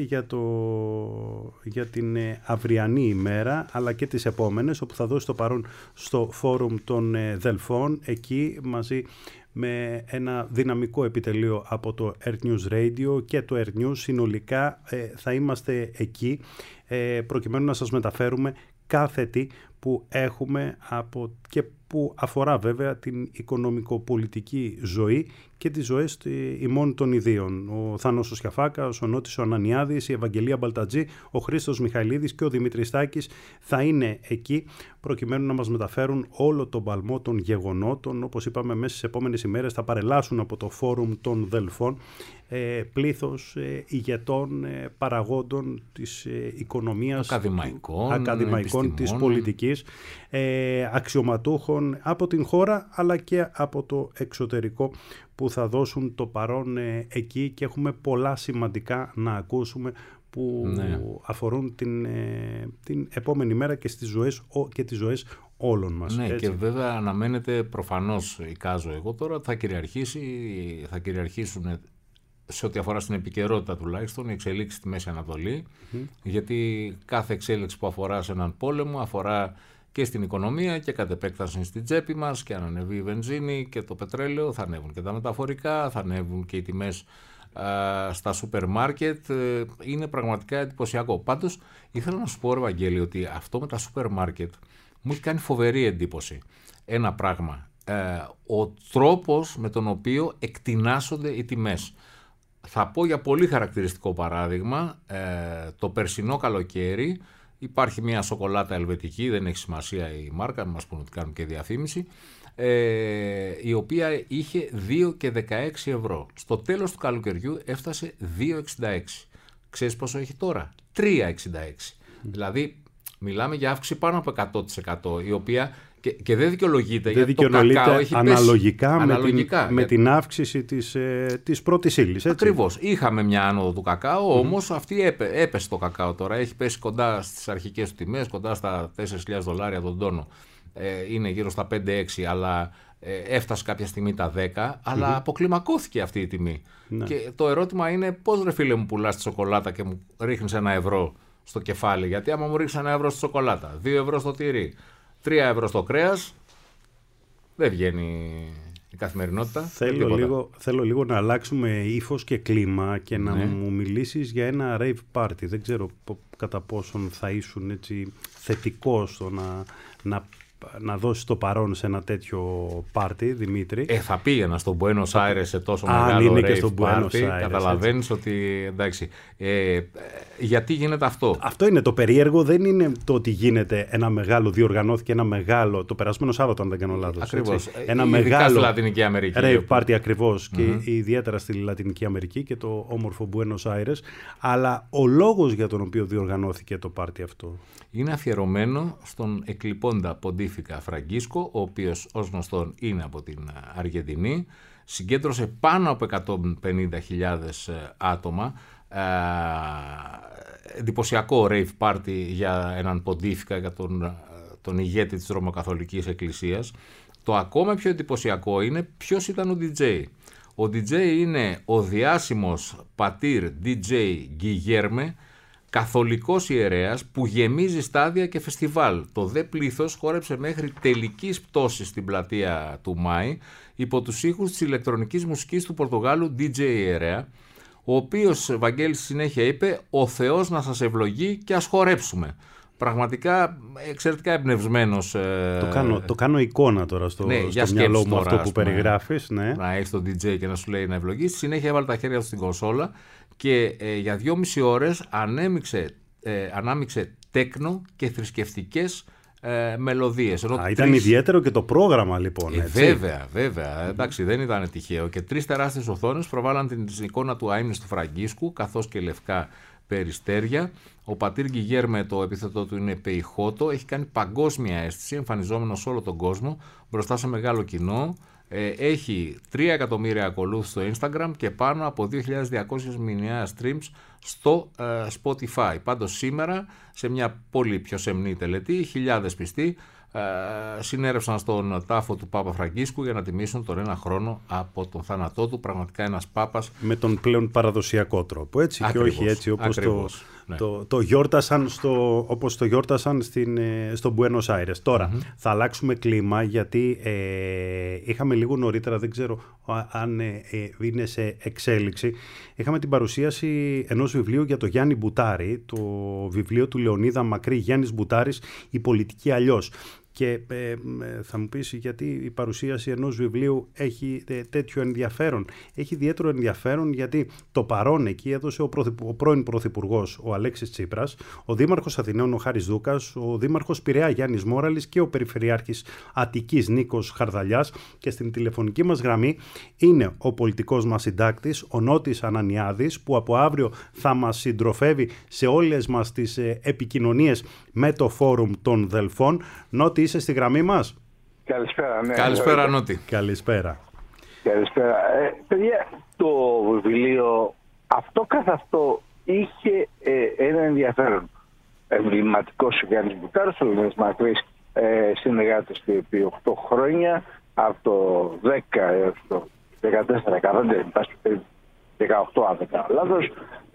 για την αυριανή ημέρα, αλλά και τις επόμενες, όπου θα δώσει το παρόν στο Φόρουμ των Δελφών, εκεί μαζί με ένα δυναμικό επιτελείο από το Earth News Radio και το Earth News. Συνολικά θα είμαστε εκεί προκειμένου να σας μεταφέρουμε κάθε τι που έχουμε και που αφορά βέβαια την οικονομικοπολιτική ζωή και τις ζωές ημών των ιδίων. Ο Θάνος ο Σκιαφάκας, ο Νότης ο Ανανιάδης, η Ευαγγελία Μπαλτατζή, ο Χρήστος Μιχαηλίδης και ο Δημήτρης Τάκης θα είναι εκεί προκειμένου να μας μεταφέρουν όλο τον παλμό των γεγονότων. Όπως είπαμε, μέσα στις επόμενες ημέρες θα παρελάσουν από το Φόρουμ των Δελφών πλήθος ηγετών, παραγόντων της οικονομίας, ακαδημαϊκών της πολιτικής, αξιωματούχων από την χώρα αλλά και από το εξωτερικό που θα δώσουν το παρόν εκεί, και έχουμε πολλά σημαντικά να ακούσουμε που αφορούν την επόμενη μέρα και στις ζωές και τις ζωές όλων μας. Ναι, έτσι. και βέβαια αναμένεται προφανώς, εικάζω εγώ τώρα, θα κυριαρχήσουν σε ό,τι αφορά στην επικαιρότητα τουλάχιστον οι εξελίξεις στη Μέση Ανατολή, γιατί κάθε εξέλιξη που αφορά σε έναν πόλεμο αφορά και στην οικονομία και κατ' επέκταση στην τσέπη μας, και αν ανεβεί η βενζίνη και το πετρέλαιο θα ανέβουν και τα μεταφορικά, θα ανέβουν και οι τιμές στα σούπερ μάρκετ. Είναι πραγματικά εντυπωσιακό. Πάντως ήθελα να σου πω, Ευαγγέλη, ότι αυτό με τα σούπερ μάρκετ μου έχει κάνει φοβερή εντύπωση. Ένα πράγμα, ο τρόπος με τον οποίο εκτινάσσονται οι τιμές. Θα πω για πολύ χαρακτηριστικό παράδειγμα, το περσινό καλοκαίρι υπάρχει μια σοκολάτα ελβετική, δεν έχει σημασία η μάρκα, μας πούνε ότι κάνουν και διαφήμιση, η οποία είχε 2 και 16 ευρώ. Στο τέλος του καλοκαιριού έφτασε 2,66. Ξέρεις πόσο έχει τώρα? 3,66. Δηλαδή μιλάμε για αύξηση πάνω από 100%, η οποία και δεν δικαιολογείται, γιατί το κακάο έχει αναλογικά με την αύξηση της πρώτης ύλης. Ακριβώς. Είχαμε μια άνοδο του κακάο, όμως αυτή έπεσε το κακάο τώρα. Έχει πέσει κοντά στις αρχικές του τιμές, κοντά στα $4.000 τον τόνο. Είναι γύρω στα 5-6, αλλά έφτασε κάποια στιγμή τα 10, αλλά αποκλιμακώθηκε αυτή η τιμή. Ναι. Και το ερώτημα είναι, πώς ρε φίλε μου πουλάς τη σοκολάτα και μου ρίχνεις €1 στο κεφάλι? Γιατί άμα μου ρίχνεις €1 στη σοκολάτα, 2 ευρώ στο τυρί, 3 ευρώ στο κρέας, δεν βγαίνει η καθημερινότητα. Θέλω λίγο να αλλάξουμε ύφος και κλίμα και να μου μιλήσεις για ένα rave party. Δεν ξέρω κατά πόσον θα ήσουν έτσι θετικός στο να δώσει το παρόν σε ένα τέτοιο πάρτι, Δημήτρη. Θα πήγαινα στον Buenos Aires σε τόσο μεγάλο rave party. Καταλαβαίνεις ότι εντάξει. Γιατί γίνεται αυτό? Αυτό είναι το περίεργο. Δεν είναι το ότι γίνεται ένα μεγάλο, διοργανώθηκε ένα μεγάλο, το περασμένο Σάββατο, αν δεν κάνω λάθος. Ακριβώς. Ένα μεγάλο στη Λατινική Αμερική. Rave party ακριβώς, και ιδιαίτερα στη Λατινική Αμερική και το όμορφο Buenos Aires. Αλλά ο λόγος για τον οποίο διοργανώθηκε το πάρτι αυτό είναι αφιερωμένο στον εκλειπώντα Ποντίφικα Φραγκίσκο, ο οποίος ως γνωστόν είναι από την Αργεντινή. Συγκέντρωσε πάνω από 150.000 άτομα. Εντυπωσιακό rave party για έναν Ποντίφικα, για τον ηγέτη της Ρωμακαθολικής Εκκλησίας. Το ακόμα πιο εντυπωσιακό είναι ποιος ήταν ο DJ. Ο DJ είναι ο διάσημος πατήρ DJ Γκιγέρμε, καθολικός ιερέας που γεμίζει στάδια και φεστιβάλ. Το δε πλήθος χόρεψε μέχρι τελικής πτώσης στην πλατεία του Μάη υπό τους ήχους της ηλεκτρονικής μουσικής του Πορτογάλου DJ ιερέα, ο οποίος, Βαγγέλη, στη συνέχεια είπε «Ο Θεός να σας ευλογεί και ας χορέψουμε». Πραγματικά εξαιρετικά εμπνευσμένος. Το κάνω εικόνα τώρα στο μυαλό μου αυτό που περιγράφεις. Ναι. Να έχεις τον DJ και να σου λέει να ευλογείς. Στη συνέχεια έβαλε τα χέρια του στην κονσόλα και για 2,5 ώρες ανάμειξε τέκνο και θρησκευτικές μελωδίες. Ήταν ιδιαίτερο και το πρόγραμμα λοιπόν. Βέβαια. Εντάξει, δεν ήταν τυχαίο. Και 3 τεράστιες οθόνες προβάλλαν την εικόνα του αείμνηστου Φραγκίσκου, καθώς και λευκά περιστέρια. Ο πατήρ Γκιγέρμε, το επίθετό του είναι Πεϊχώτο, έχει κάνει παγκόσμια αίσθηση, εμφανιζόμενο σε όλο τον κόσμο, μπροστά σε μεγάλο κοινό. Έχει 3 εκατομμύρια ακολούθους στο Instagram και πάνω από 2.200 μηνιαία streams στο Spotify. Πάντως σήμερα, σε μια πολύ πιο σεμνή τελετή, χιλιάδες πιστοί συνέρευσαν στον τάφο του Πάπα Φραγκίσκου για να τιμήσουν τον ένα χρόνο από τον θάνατό του. Πραγματικά ένας Πάπας. Με τον πλέον παραδοσιακό τρόπο, έτσι, Ακριβώς, και όχι έτσι όπως ναι. το γιόρτασαν όπως το γιόρτασαν στο Μπουένος Άιρες. Τώρα θα αλλάξουμε κλίμα, γιατί είχαμε λίγο νωρίτερα, δεν ξέρω αν είναι σε εξέλιξη, είχαμε την παρουσίαση ενός βιβλίου για το Γιάννη Μπουτάρη, το βιβλίο του Λεωνίδα Μακρύ, Γιάννης Μπουτάρης, «Η πολιτική αλλιώς». Και θα μου πεις γιατί η παρουσίαση ενός βιβλίου έχει τέτοιο ενδιαφέρον. Έχει ιδιαίτερο ενδιαφέρον γιατί το παρόν εκεί έδωσε ο πρώην Πρωθυπουργός, ο Αλέξης Τσίπρας, ο Δήμαρχος Αθηναίων, ο Χάρης Δούκας, ο Δήμαρχος Πειραιά Γιάννης Μόραλης και ο Περιφερειάρχης Αττικής Νίκος Χαρδαλιάς. Και στην τηλεφωνική μας γραμμή είναι ο πολιτικός μας συντάκτης, ο Νότης Ανανιάδης, που από αύριο θα μας συντροφεύει σε όλες μας τις επικοινωνίες με το Φόρουμ των Δελφών. Νότι, είσαι στη γραμμή μας? Καλησπέρα, ναι. Καλησπέρα, Νότι. Καλησπέρα. Καλησπέρα. Παιδιά, το βιβλίο αυτό καθ' αυτό είχε ένα ενδιαφέρον. Εμβληματικός ο Γιάννης Μπουτάρης, ο Λεωνίδας Μακρύς, συνεργάτης του επί 8 χρόνια, από το 10 έως το 14-15, 18 αν δεν κάνω λάθος.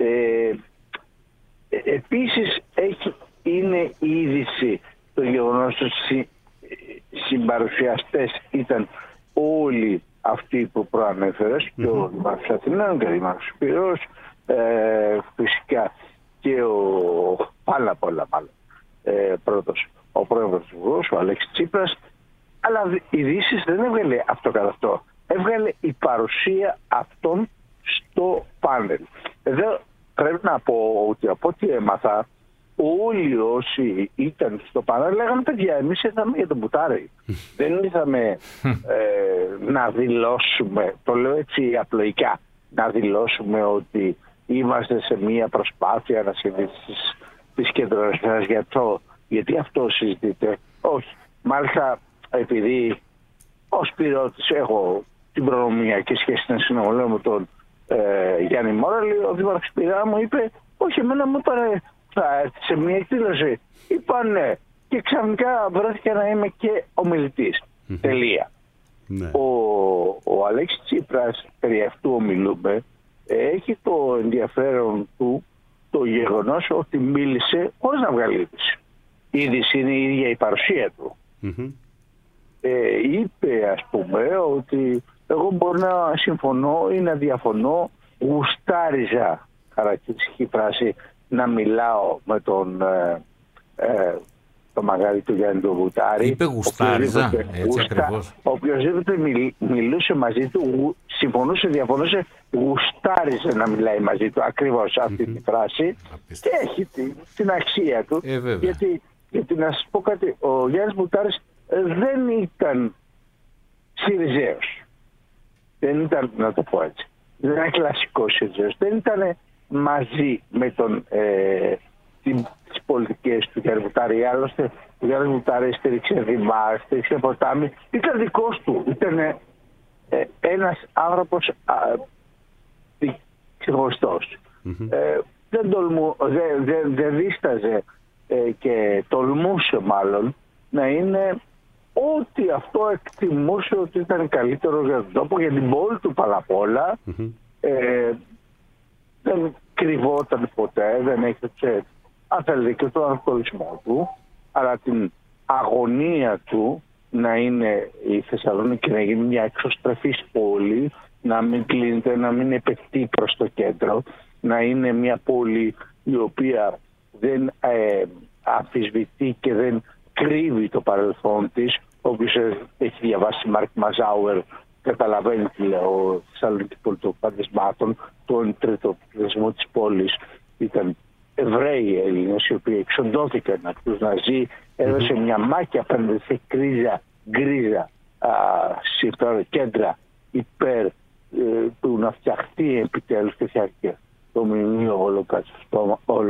Επίσης είναι η είδηση το γεγονός ότι οι συμπαρουσιαστές ήταν όλοι αυτοί που προανέφερες, και ο Δήμαρχος Αθηναίων και ο Δήμαρχος Πειραιώς, φυσικά και πάνω απ' όλα πρώτος ο πρώην Πρωθυπουργός, ο Αλέξης Τσίπρας. Αλλά οι ειδήσεις δεν έβγαλε αυτό καθ' αυτό. Έβγαλε η παρουσία αυτών στο πάνελ. Εδώ πρέπει να πω ότι από ό,τι έμαθα, όλοι όσοι ήταν στο πάνελ λέγανε, παιδιά, εμείς ήρθαμε για τον Μπουτάρη. Δεν ήρθαμε να δηλώσουμε, το λέω έτσι απλοϊκά, να δηλώσουμε ότι είμαστε σε μια προσπάθεια ανασυνήθισης της κεντροαριστεράς γιατί αυτό συζητείται. Όχι. Μάλιστα, επειδή ως πυρώτης έχω την προνομιακή σχέση να συνομιλώ με τον Γιάννη Μόραλη, ο Δήμαρχος Πειραιά μου είπε, όχι, εμένα μου είπανε θα έρθει σε μια εκδήλωση. Είπα ναι. Και ξαφνικά βρέθηκα να είμαι και ομιλητής. Τελεία. Ναι. Ο Αλέξης Τσίπρας, περί αυτού ομιλούμε, έχει το ενδιαφέρον του το γεγονός ότι μίλησε χωρίς να βγάλει είδηση. Η είδηση είναι η ίδια η παρουσία του. Είπε, ας πούμε, ότι εγώ μπορώ να συμφωνώ ή να διαφωνώ, γουστάριζα, χαρακτηριστική φράση, να μιλάω με το μαγάρι του Γιάννη του Μπουτάρη. Είπε γουστάριζα, έτσι ακριβώς. Οποιοςδήποτε μιλούσε μαζί του, συμφωνούσε, διαφωνούσε, γουστάριζε να μιλάει μαζί του, ακριβώς αυτή τη φράση. Και έχει την αξία του. Γιατί να σας πω κάτι, ο Γιάννης Μπουτάρης δεν ήταν Συριζέος. Δεν ήταν, να το πω έτσι, δεν ήταν κλασικός Συριζέος. Δεν ήταν μαζί με τις πολιτικές του Γιάννη Μπουτάρη. Άλλωστε, ο Γιάννης Μπουτάρη στήριξε Δημά, στήριξε Ποτάμι. Ήταν δικός του. Ήταν ένας άνθρωπος ξεχωριστός. Δεν δίσταζε και τολμούσε μάλλον να είναι ό,τι αυτό εκτιμούσε ότι ήταν καλύτερο για τον τόπο, για την πόλη του πάνω απ' όλα. Δεν κρυβόταν ποτέ, δεν έχετε, αν θέλετε, και τον ανατολισμό του, αλλά την αγωνία του να είναι η Θεσσαλονίκη, να γίνει μια εξωστρεφής πόλη, να μην κλείνεται, να μην επεκτεί προς το κέντρο, να είναι μια πόλη η οποία δεν αμφισβητεί και δεν κρύβει το παρελθόν της. Όποιος έχει διαβάσει Μάρκ Μαζάουερ καταλαβαίνει τι λέω, Θεσσαλονίκη πόλη των φαντασμάτων, τον τρίτο πληθυσμό της πόλης ήταν Εβραίοι Έλληνες, οι οποίοι εξοντώθηκαν από τους Ναζί, έδωσε μια μάχη απέναντι σε γκρίζα κέντρα υπέρ του να φτιαχτεί επιτέλους και φτιάχτηκε το μνημείο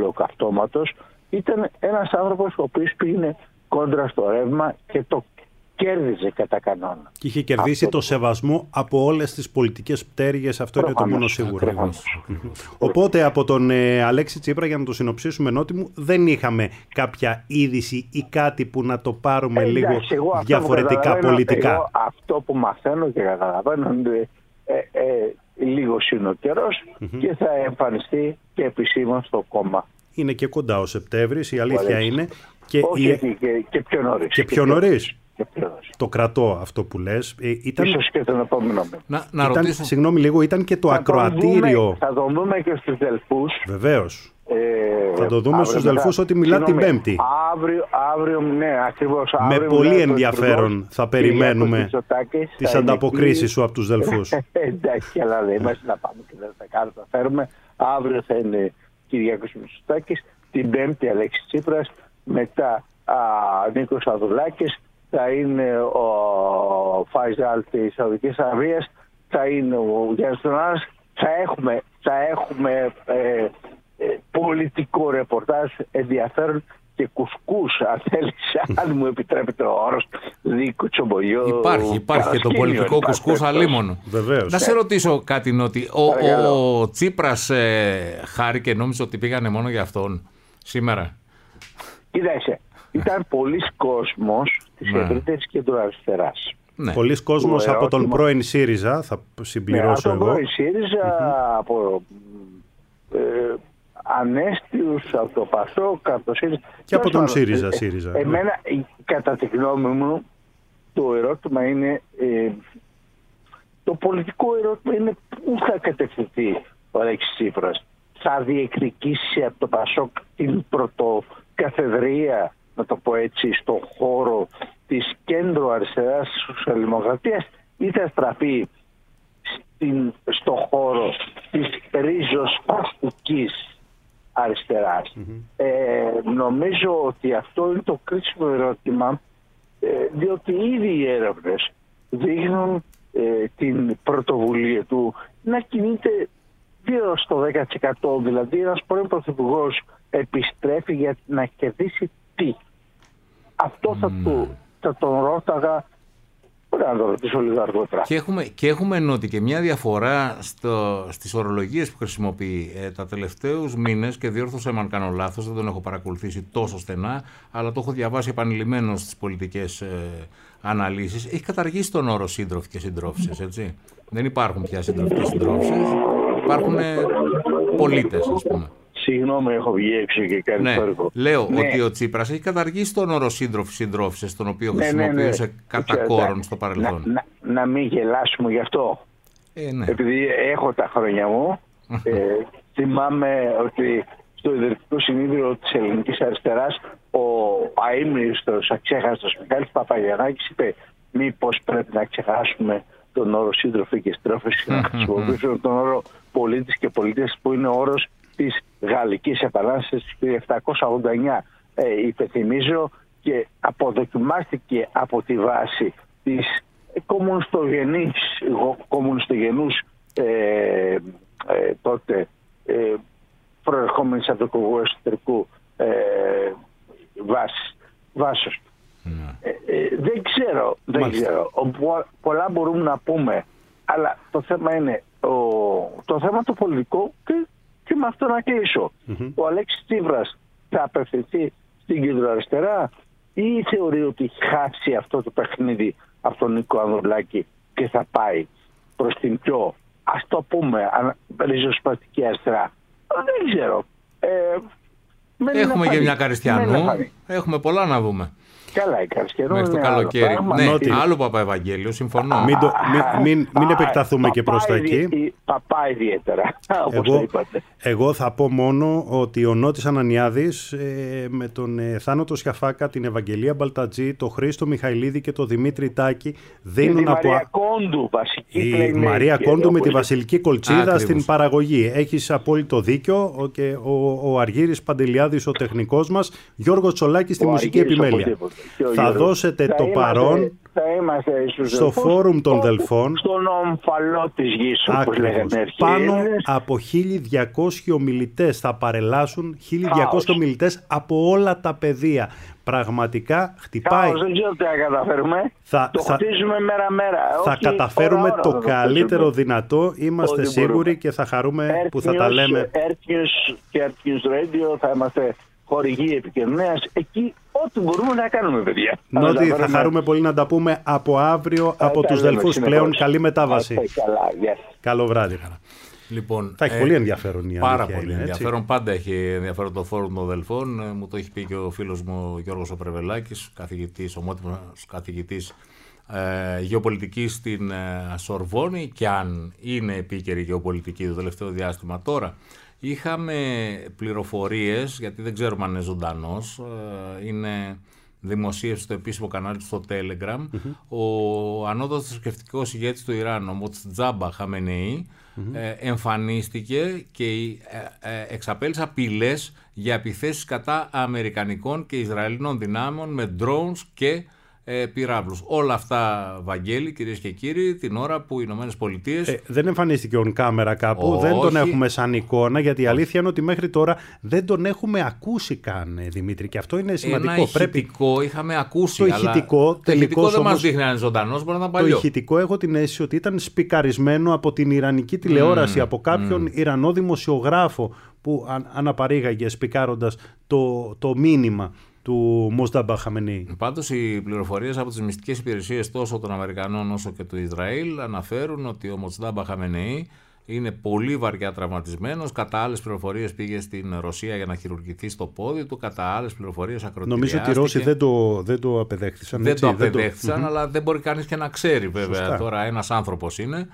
ολοκαυτώματος. Ήταν ένας άνθρωπος ο οποίος πήγαινε κόντρα στο ρεύμα και το κέρδιζε κατά κανόνα. Και είχε κερδίσει το σεβασμό από όλες τις πολιτικές πτέρυγες, αυτό είναι το μόνο σίγουρο. Οπότε από τον Αλέξη Τσίπρα, για να το συνοψίσουμε Νότι μου, δεν είχαμε κάποια είδηση ή κάτι που να το πάρουμε λίγο διαφορετικά πολιτικά. Εγώ αυτό που μαθαίνω και καταλαβαίνω είναι λίγος είναι ο καιρός και θα εμφανιστεί και επισήμως στο κόμμα. Είναι και κοντά ο Σεπτέμβρης, η αλήθεια είναι. Και πιο νωρίς. Και πιο νωρίς. Το κρατώ αυτό που λες. Ίσως και τον επόμενο μήνα. Να ρωτήσω. Συγγνώμη λίγο, ήταν και το ακροατήριο. Θα το δούμε και στους Δελφούς. Βεβαίως. Θα το δούμε στους Δελφούς ότι μιλά την Πέμπτη. Αύριο, ναι, ακριβώς. Με πολύ ενδιαφέρον θα περιμένουμε τις ανταποκρίσεις σου από τους Δελφούς. Εντάξει, αλλά δεν είμαστε να πάμε και δεν θα κάνουμε, θα φέρουμε. Αύριο θα είναι Κυριάκος Μητσοτάκης, την Πέμπτη Αλέξης Τσίπρας, μετά Νίκος Ανδρουλάκης, θα είναι ο Φαϊζάλ της Σαουδικής Αραβίας, θα είναι ο Γιάννης Τρονάρας, θα έχουμε πολιτικό ρεπορτάζ ενδιαφέρον και κουσκούς, αν θέλεις, αν μου επιτρέπετε ο όρος, Δίκο Τσομπολιό. Υπάρχει και το πολιτικό κουσκούς αλίμονο. Βεβαίως. Να σε ρωτήσω κάτι, Νότι. Ο Τσίπρας χάρηκε, νόμιζε ότι πήγανε μόνο για αυτόν σήμερα. Κοίταξε, ήταν πολλής κόσμος της ευρύτερης κεντροαριστεράς. Ναι. Πολλής κόσμος από τον πρώην ΣΥΡΙΖΑ, θα συμπληρώσω εγώ. Από τον πρώην ΣΥΡΙΖΑ, από ανέστιους, από το ΠΑΣΟΚ, από το ΣΥΡΙΖΑ. Και από τον ΣΥΡΙΖΑ. Εμένα, κατά τη γνώμη μου, το ερώτημα είναι, το πολιτικό ερώτημα είναι πού θα κατευθυνθεί ο Αλέξης Τσίπρας. Θα διεκδικήσει από το ΠΑΣΟΚ την πρωτοκαθεδρία, να το πω έτσι, στον χώρο της κέντρο αριστεράς της σοσιαλδημοκρατίας ή θα στραφεί στον χώρο της ριζοσπαστικής αριστεράς. Νομίζω ότι αυτό είναι το κρίσιμο ερώτημα, διότι ήδη οι έρευνες δείχνουν την πρωτοβουλία του να κινείται γύρω στο 10%. Δηλαδή ένας πρώην πρωθυπουργός επιστρέφει για να κερδίσει τι. Αυτό θα τον ρώταγα. Μπορεί να το ρωτήσω λίγο αργότερα. Και έχουμε Νότι και μια διαφορά στις ορολογίες που χρησιμοποιεί τα τελευταίους μήνες, και διόρθωσε με αν κάνω λάθος, δεν τον έχω παρακολουθήσει τόσο στενά, αλλά το έχω διαβάσει επανειλημμένως στις πολιτικές αναλύσεις. Έχει καταργήσει τον όρο σύντροφοι και συντρόφισσες, έτσι. Δεν υπάρχουν πια σύντροφοι και συντρόφισσες, υπάρχουν πολίτες, ας πούμε. Συγγνώμη, έχω βγει έξω και κάνει θόρυβο. Λέω ότι ο Τσίπρας έχει καταργήσει τον όρο σύντροφοι-συντρόφισσες, τον οποίο χρησιμοποιούσε κατά κόρον στο παρελθόν. Να μην γελάσουμε γι' αυτό. Επειδή έχω τα χρόνια μου, θυμάμαι ότι στο Ιδρυτικό Συνείδριο της Ελληνικής Αριστεράς ο αείμνηστος, αξέχαστος Μιχάλης Παπαγιαννάκης είπε μήπως πρέπει να ξεχάσουμε τον όρο σύντροφοι και συντρόφισσες και να χρησιμοποιήσουμε τον όρο πολίτης και πολίτες, που είναι ο όρος της Γαλλικής Επανάστασης του 1789. Υπενθυμίζω, και αποδοκιμάστηκε από τη βάση της κομμουνιστογενούς τότε προερχόμενης από το κομμουνιστικό εσωτερικού βάσος. Δεν ξέρω. Πολλά μπορούμε να πούμε, αλλά το θέμα είναι το θέμα το πολιτικό, και με αυτό να κλείσω. Ο Αλέξης Τσίπρας θα απευθυνθεί στην κεντροαριστερά ή θεωρεί ότι χάσει αυτό το παιχνίδι από τον Νίκο Ανδρουλάκη και θα πάει προς την πιο, ας το πούμε, ριζοσπαστική αριστερά? Δεν ξέρω. Έχουμε και μια Καριστιανού. Έχουμε πολλά να δούμε. Καλά, η Καριστιανού μέχρι το καλοκαίρι. Άλλο Παπαευαγγέλιο, συμφωνώ. Μην επεκταθούμε και προς τα εκεί. Παπά ιδιαίτερα, όπως το είπατε. Εγώ θα πω μόνο ότι ο Νότης Ανανιάδης με τον Θάνο Σιαφάκα, την Ευαγγελία Μπαλτατζή, τον Χρήστο Μιχαηλίδη και τον Δημήτρη Τάκη δίνουν από... Μαρία Κόντου, η Μαρία Κόντου με τη Βασιλική Κολτσίδα στην παραγωγή. Έχεις απόλυτο δίκιο. Και ο Αργύρης Παντελιάδης, ο τεχνικός μας, Γιώργος Τσολάκης στη μουσική επιμέλεια. και ο θα Γιώργος. δώσετε το παρόν στο φόρουμ των Δελφών. Στον ομφαλό της γης, όπως λέγανε αρχαίοι. Πάνω από 1.200 ομιλητές θα παρελάσουν, 1.200 ομιλητές από όλα τα πεδία. Πραγματικά χτυπάει. Δεν ξέρω τι θα καταφέρουμε. Το χτίζουμε μέρα-μέρα. Θα καταφέρουμε το καλύτερο δυνατό. Είμαστε σίγουροι και θα χαρούμε που θα τα λέμε. Earth και Earth News Radio θα είμαστε χορηγοί επικοινωνίας. Εκεί ό,τι μπορούμε να κάνουμε, παιδιά. Νότι θα χαρούμε πολύ να τα πούμε από αύριο από τους Δελφούς πλέον. Καλή μετάβαση. Καλό βράδυ. Λοιπόν, θα έχει πολύ ενδιαφέρον η πάρα αλήθεια, πολύ είναι, ενδιαφέρον. Πάντα έχει ενδιαφέρον το φόρουμ των Δελφών. Μου το έχει πει και ο φίλος μου Γιώργος ο Πρεβελάκης, ομότιμος καθηγητής γεωπολιτικής στην Σορβόνη, και αν είναι επίκαιρη γεωπολιτική το τελευταίο διάστημα τώρα. Είχαμε πληροφορίες, γιατί δεν ξέρουμε αν είναι ζωντανός, είναι δημοσίευση στο επίσημο κανάλι του στο Telegram, ο ανώτατος θρησκευτικός ηγέτης του Ιράν, ο Μοτζτάμπα Χαμενεή, εμφανίστηκε και εξαπέλυσε απειλές για επιθέσεις κατά αμερικανικών και Ισραηλινών δυνάμεων με drones και πυράβλους. Όλα αυτά, Βαγγέλη, κυρίες και κύριοι, την ώρα που οι Ηνωμένες Πολιτείες... δεν εμφανίστηκε on κάμερα κάπου, δεν τον έχουμε σαν εικόνα, γιατί η αλήθεια είναι ότι μέχρι τώρα δεν τον έχουμε ακούσει καν, Δημήτρη, και αυτό είναι σημαντικό. Ένα ηχητικό είχαμε ακούσει, το ηχητικό δεν μας δείχνει αν είναι ζωντανός, μπορεί να είναι παλιό. Το ηχητικό έχω την αίσθηση ότι ήταν σπικαρισμένο από την ιρανική τηλεόραση, από κάποιον Ιρανό δημοσιογράφο που αναπαρήγαγε σπικάροντας το μήνυμα του Μοστάμπα Χαμενεή. Πάντως οι πληροφορίες από τις μυστικές υπηρεσίες τόσο των Αμερικανών όσο και του Ισραήλ αναφέρουν ότι ο Μοστάμπα Χαμενεή είναι πολύ βαριά τραυματισμένος. Κατά άλλες πληροφορίες πήγε στην Ρωσία για να χειρουργηθεί στο πόδι του. Κατά άλλες πληροφορίες ακροτηριάστηκε. Νομίζω ότι οι Ρώσοι δεν το απεδέχθησαν. Δεν το απεδέχθησαν, αλλά δεν μπορεί κανείς και να ξέρει, βέβαια. Σωστά. Τώρα ένας άνθρωπος είναι.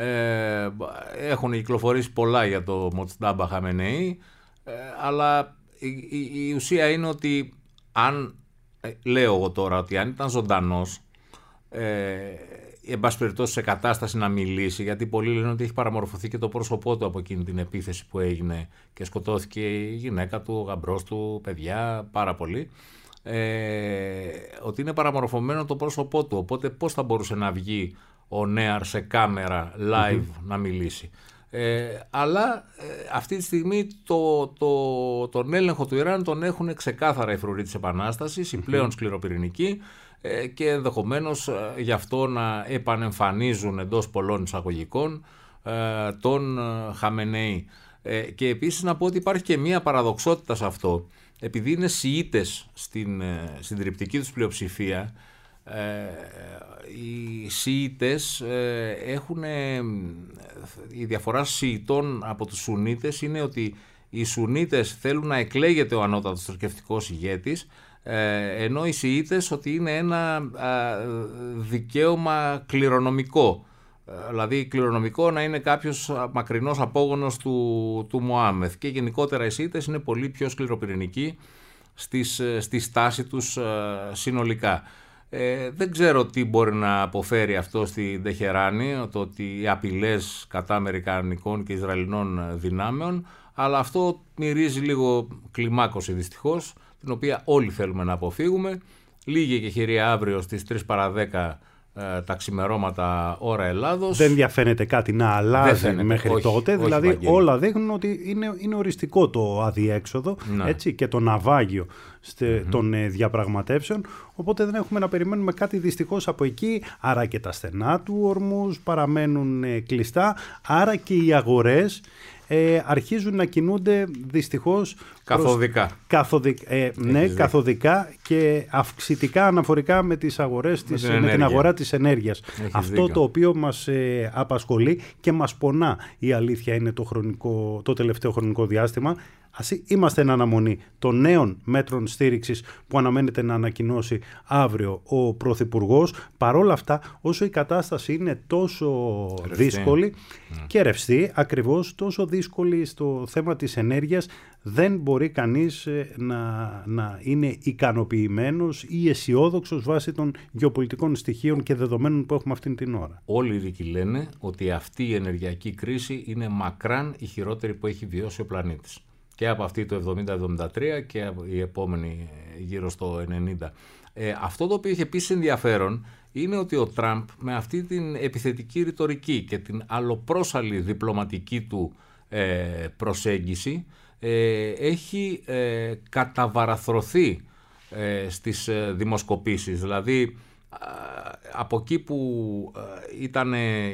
Έχουν κυκλοφορήσει πολλά για το Μοστάμπα Χαμενεή, αλλά η ουσία είναι ότι αν, λέω εγώ τώρα, ότι αν ήταν ζωντανός, εν πάση περιπτώσει σε κατάσταση να μιλήσει, γιατί πολλοί λένε ότι έχει παραμορφωθεί και το πρόσωπό του από εκείνη την επίθεση που έγινε και σκοτώθηκε η γυναίκα του, ο γαμπρός του, παιδιά, πάρα πολύ, ότι είναι παραμορφωμένο το πρόσωπό του, οπότε πώς θα μπορούσε να βγει ο Νέαρ σε κάμερα live να μιλήσει. Αλλά αυτή τη στιγμή τον έλεγχο του Ιράν τον έχουν ξεκάθαρα οι φρουροί της Επανάστασης, οι πλέον σκληροπυρηνικοί, και ενδεχομένως γι' αυτό να επανεμφανίζουν εντός πολλών εισαγωγικών τον Χαμενεή. Και επίσης να πω ότι υπάρχει και μία παραδοξότητα σε αυτό, επειδή είναι Σιήτες στην συντριπτική τους πλειοψηφία. Οι Σιήτες έχουν, η διαφορά Σιητών από τους Σουνίτες είναι ότι οι Σουνίτες θέλουν να εκλέγεται ο ανώτατος θρησκευτικός ηγέτης, ενώ οι Σιήτες ότι είναι ένα δικαίωμα κληρονομικό, δηλαδή κληρονομικό να είναι κάποιος μακρινός απόγονος του Μωάμεθ, και γενικότερα οι Σιήτες είναι πολύ πιο σκληροπυρηνικοί στη στάση τους συνολικά. Δεν ξέρω τι μπορεί να αποφέρει αυτό στην Τεχεράνη, το ότι οι απειλές κατά αμερικανικών και ισραηλινών δυνάμεων, αλλά αυτό μυρίζει λίγο κλιμάκωση δυστυχώς, την οποία όλοι θέλουμε να αποφύγουμε. Λίγη και χειρία αύριο στις 3 παρά 10 τα ξημερώματα ώρα Ελλάδος. Δεν διαφαίνεται κάτι να αλλάζει μέχρι τότε, δηλαδή Βαγγέλη. Όλα δείχνουν ότι είναι οριστικό το αδιέξοδο, έτσι, και το ναυάγιο των διαπραγματεύσεων, οπότε δεν έχουμε να περιμένουμε κάτι δυστυχώς από εκεί, άρα και τα στενά του Ορμούζ παραμένουν κλειστά, άρα και οι αγορές αρχίζουν να κινούνται δυστυχώς καθοδικά και αυξητικά αναφορικά με τις αγορές με την αγορά της ενέργειας. Αυτό το οποίο μας απασχολεί και μας πονά, η αλήθεια είναι το τελευταίο χρονικό διάστημα. Ας είμαστε εν αναμονή των νέων μέτρων στήριξης που αναμένεται να ανακοινώσει αύριο ο Πρωθυπουργός. Παρόλα αυτά, όσο η κατάσταση είναι τόσο δύσκολη και ρευστή, ακριβώς τόσο δύσκολη στο θέμα της ενέργειας, δεν μπορεί κανείς να είναι ικανοποιημένος ή αισιόδοξος βάσει των γεωπολιτικών στοιχείων και δεδομένων που έχουμε αυτήν την ώρα. Όλοι οι ειδικοί λένε ότι αυτή η ενεργειακή κρίση είναι μακράν η χειρότερη που έχει βιώσει ο πλανήτης. Και από αυτή το 70-73 και η επόμενη γύρω στο 90. Αυτό το οποίο είχε επίσης ενδιαφέρον είναι ότι ο Τραμπ με αυτή την επιθετική ρητορική και την αλλοπρόσαλη διπλωματική του προσέγγιση έχει καταβαραθρωθεί στις δημοσκοπήσεις. Δηλαδή από εκεί που ήταν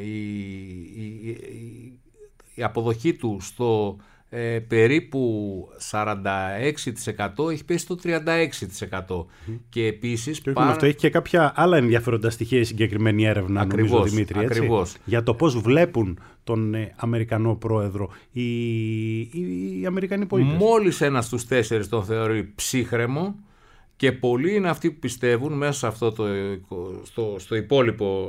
η αποδοχή του στο περίπου 46% έχει πέσει στο 36%. Και επίσης και αυτό έχει και κάποια άλλα ενδιαφέροντα στοιχεία η συγκεκριμένη έρευνα, ακριβώς, νομίζω, Δημήτρη, έτσι, ακριβώς. για το πώς βλέπουν τον Αμερικανό πρόεδρο οι Αμερικανοί πολίτες. Μόλις 1 στους 4 τον θεωρεί ψύχρεμο και πολλοί είναι αυτοί που πιστεύουν μέσα σε αυτό στο υπόλοιπο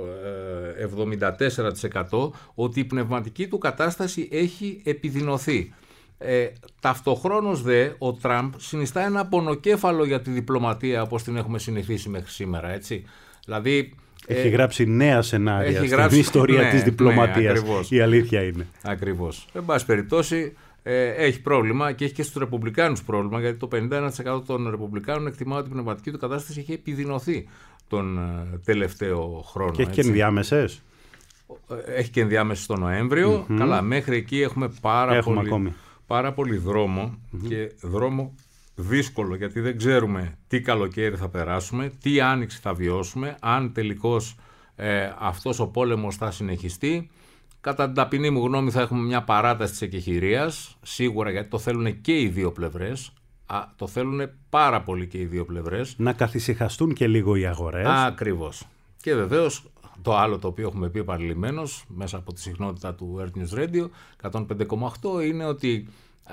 74% ότι η πνευματική του κατάσταση έχει επιδεινωθεί. Ταυτοχρόνως δε ο Τραμπ συνιστά ένα πονοκέφαλο για τη διπλωματία όπως την έχουμε συνηθίσει μέχρι σήμερα, έτσι. Δηλαδή έχει γράψει νέα σενάρια στην ιστορία της διπλωματίας, η αλήθεια είναι. Ακριβώς. Εν πάση περιπτώσει έχει πρόβλημα και έχει και στους Ρεπουμπλικάνους πρόβλημα, γιατί το 51% των Ρεπουμπλικάνων εκτιμά ότι η πνευματική του κατάσταση έχει επιδεινωθεί τον τελευταίο χρόνο. Και έχει και ενδιάμεσες. Έχει και ενδιάμεσες το Νοέμβριο. Καλά, μέχρι εκεί έχουμε πάρα πολύ δρόμο και δρόμο δύσκολο, γιατί δεν ξέρουμε τι καλοκαίρι θα περάσουμε, τι άνοιξη θα βιώσουμε, αν τελικώς αυτός ο πόλεμος θα συνεχιστεί. Κατά την ταπεινή μου γνώμη θα έχουμε μια παράταση της εκεχηρίας, σίγουρα, γιατί το θέλουν και οι δύο πλευρές. Το θέλουν πάρα πολύ και οι δύο πλευρές. Να καθησυχαστούν και λίγο οι αγορές. Ακριβώς. Και βεβαίως το άλλο το οποίο έχουμε πει επανειλημμένως μέσα από τη συχνότητα του Earth News Radio 105,8 είναι ότι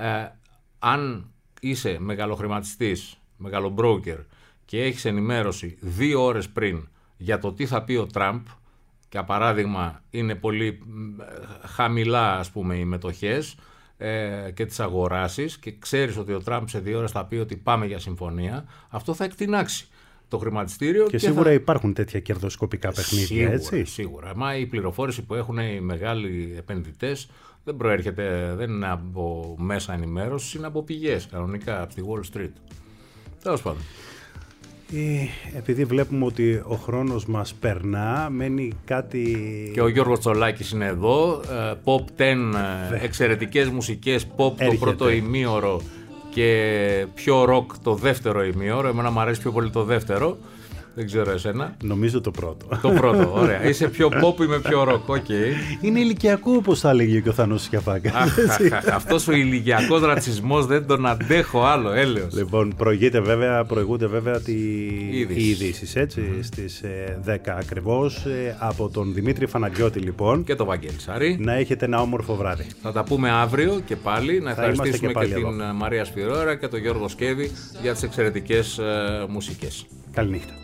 αν είσαι μεγαλοχρηματιστής, μεγαλομπρόκερ και έχεις ενημέρωση 2 ώρες πριν για το τι θα πει ο Τραμπ, και παράδειγμα είναι πολύ χαμηλά, ας πούμε, οι μετοχές και τις αγοράσεις, και ξέρεις ότι ο Τραμπ σε 2 ώρες θα πει ότι πάμε για συμφωνία, αυτό θα εκτινάξει το χρηματιστήριο. Και σίγουρα υπάρχουν τέτοια κερδοσκοπικά παιχνίδια, έτσι. Σίγουρα. Μα η πληροφόρηση που έχουν οι μεγάλοι επενδυτές δεν προέρχεται, δεν είναι από μέσα ενημέρωσης, είναι από πηγές κανονικά, από τη Wall Street. Τέλος πάντων. Επειδή βλέπουμε ότι ο χρόνος μας περνά, μένει κάτι... Και ο Γιώργος Τσολάκης είναι εδώ, Pop 10, εξαιρετικές μουσικές Pop το πρώτο ημίωρο και πιο rock το δεύτερο ημίωρο. Εμένα μου αρέσει πιο πολύ το δεύτερο, δεν ξέρω εσένα. Νομίζω το πρώτο. Το πρώτο, ωραία. Είσαι πιο pop, είμαι πιο rock, okay. Είναι ηλικιακό, όπως θα έλεγε και ο Θανός Σκιαφάκα. Αυτός ο ηλικιακός ρατσισμός δεν τον αντέχω άλλο, έλεος. Λοιπόν, προηγούνται βέβαια οι ειδήσεις, έτσι, στις 10 ακριβώς, από τον Δημήτρη Φαναγκιώτη, λοιπόν. Και τον Βαγγέλη Σαρή. Να έχετε ένα όμορφο βράδυ. Θα τα πούμε αύριο και πάλι. Να ευχαριστήσουμε και την Μαρία Σπυρόρα και τον Γιώργο Σκέβη για τις εξαιρετικές μουσικές. Καληνύχτα.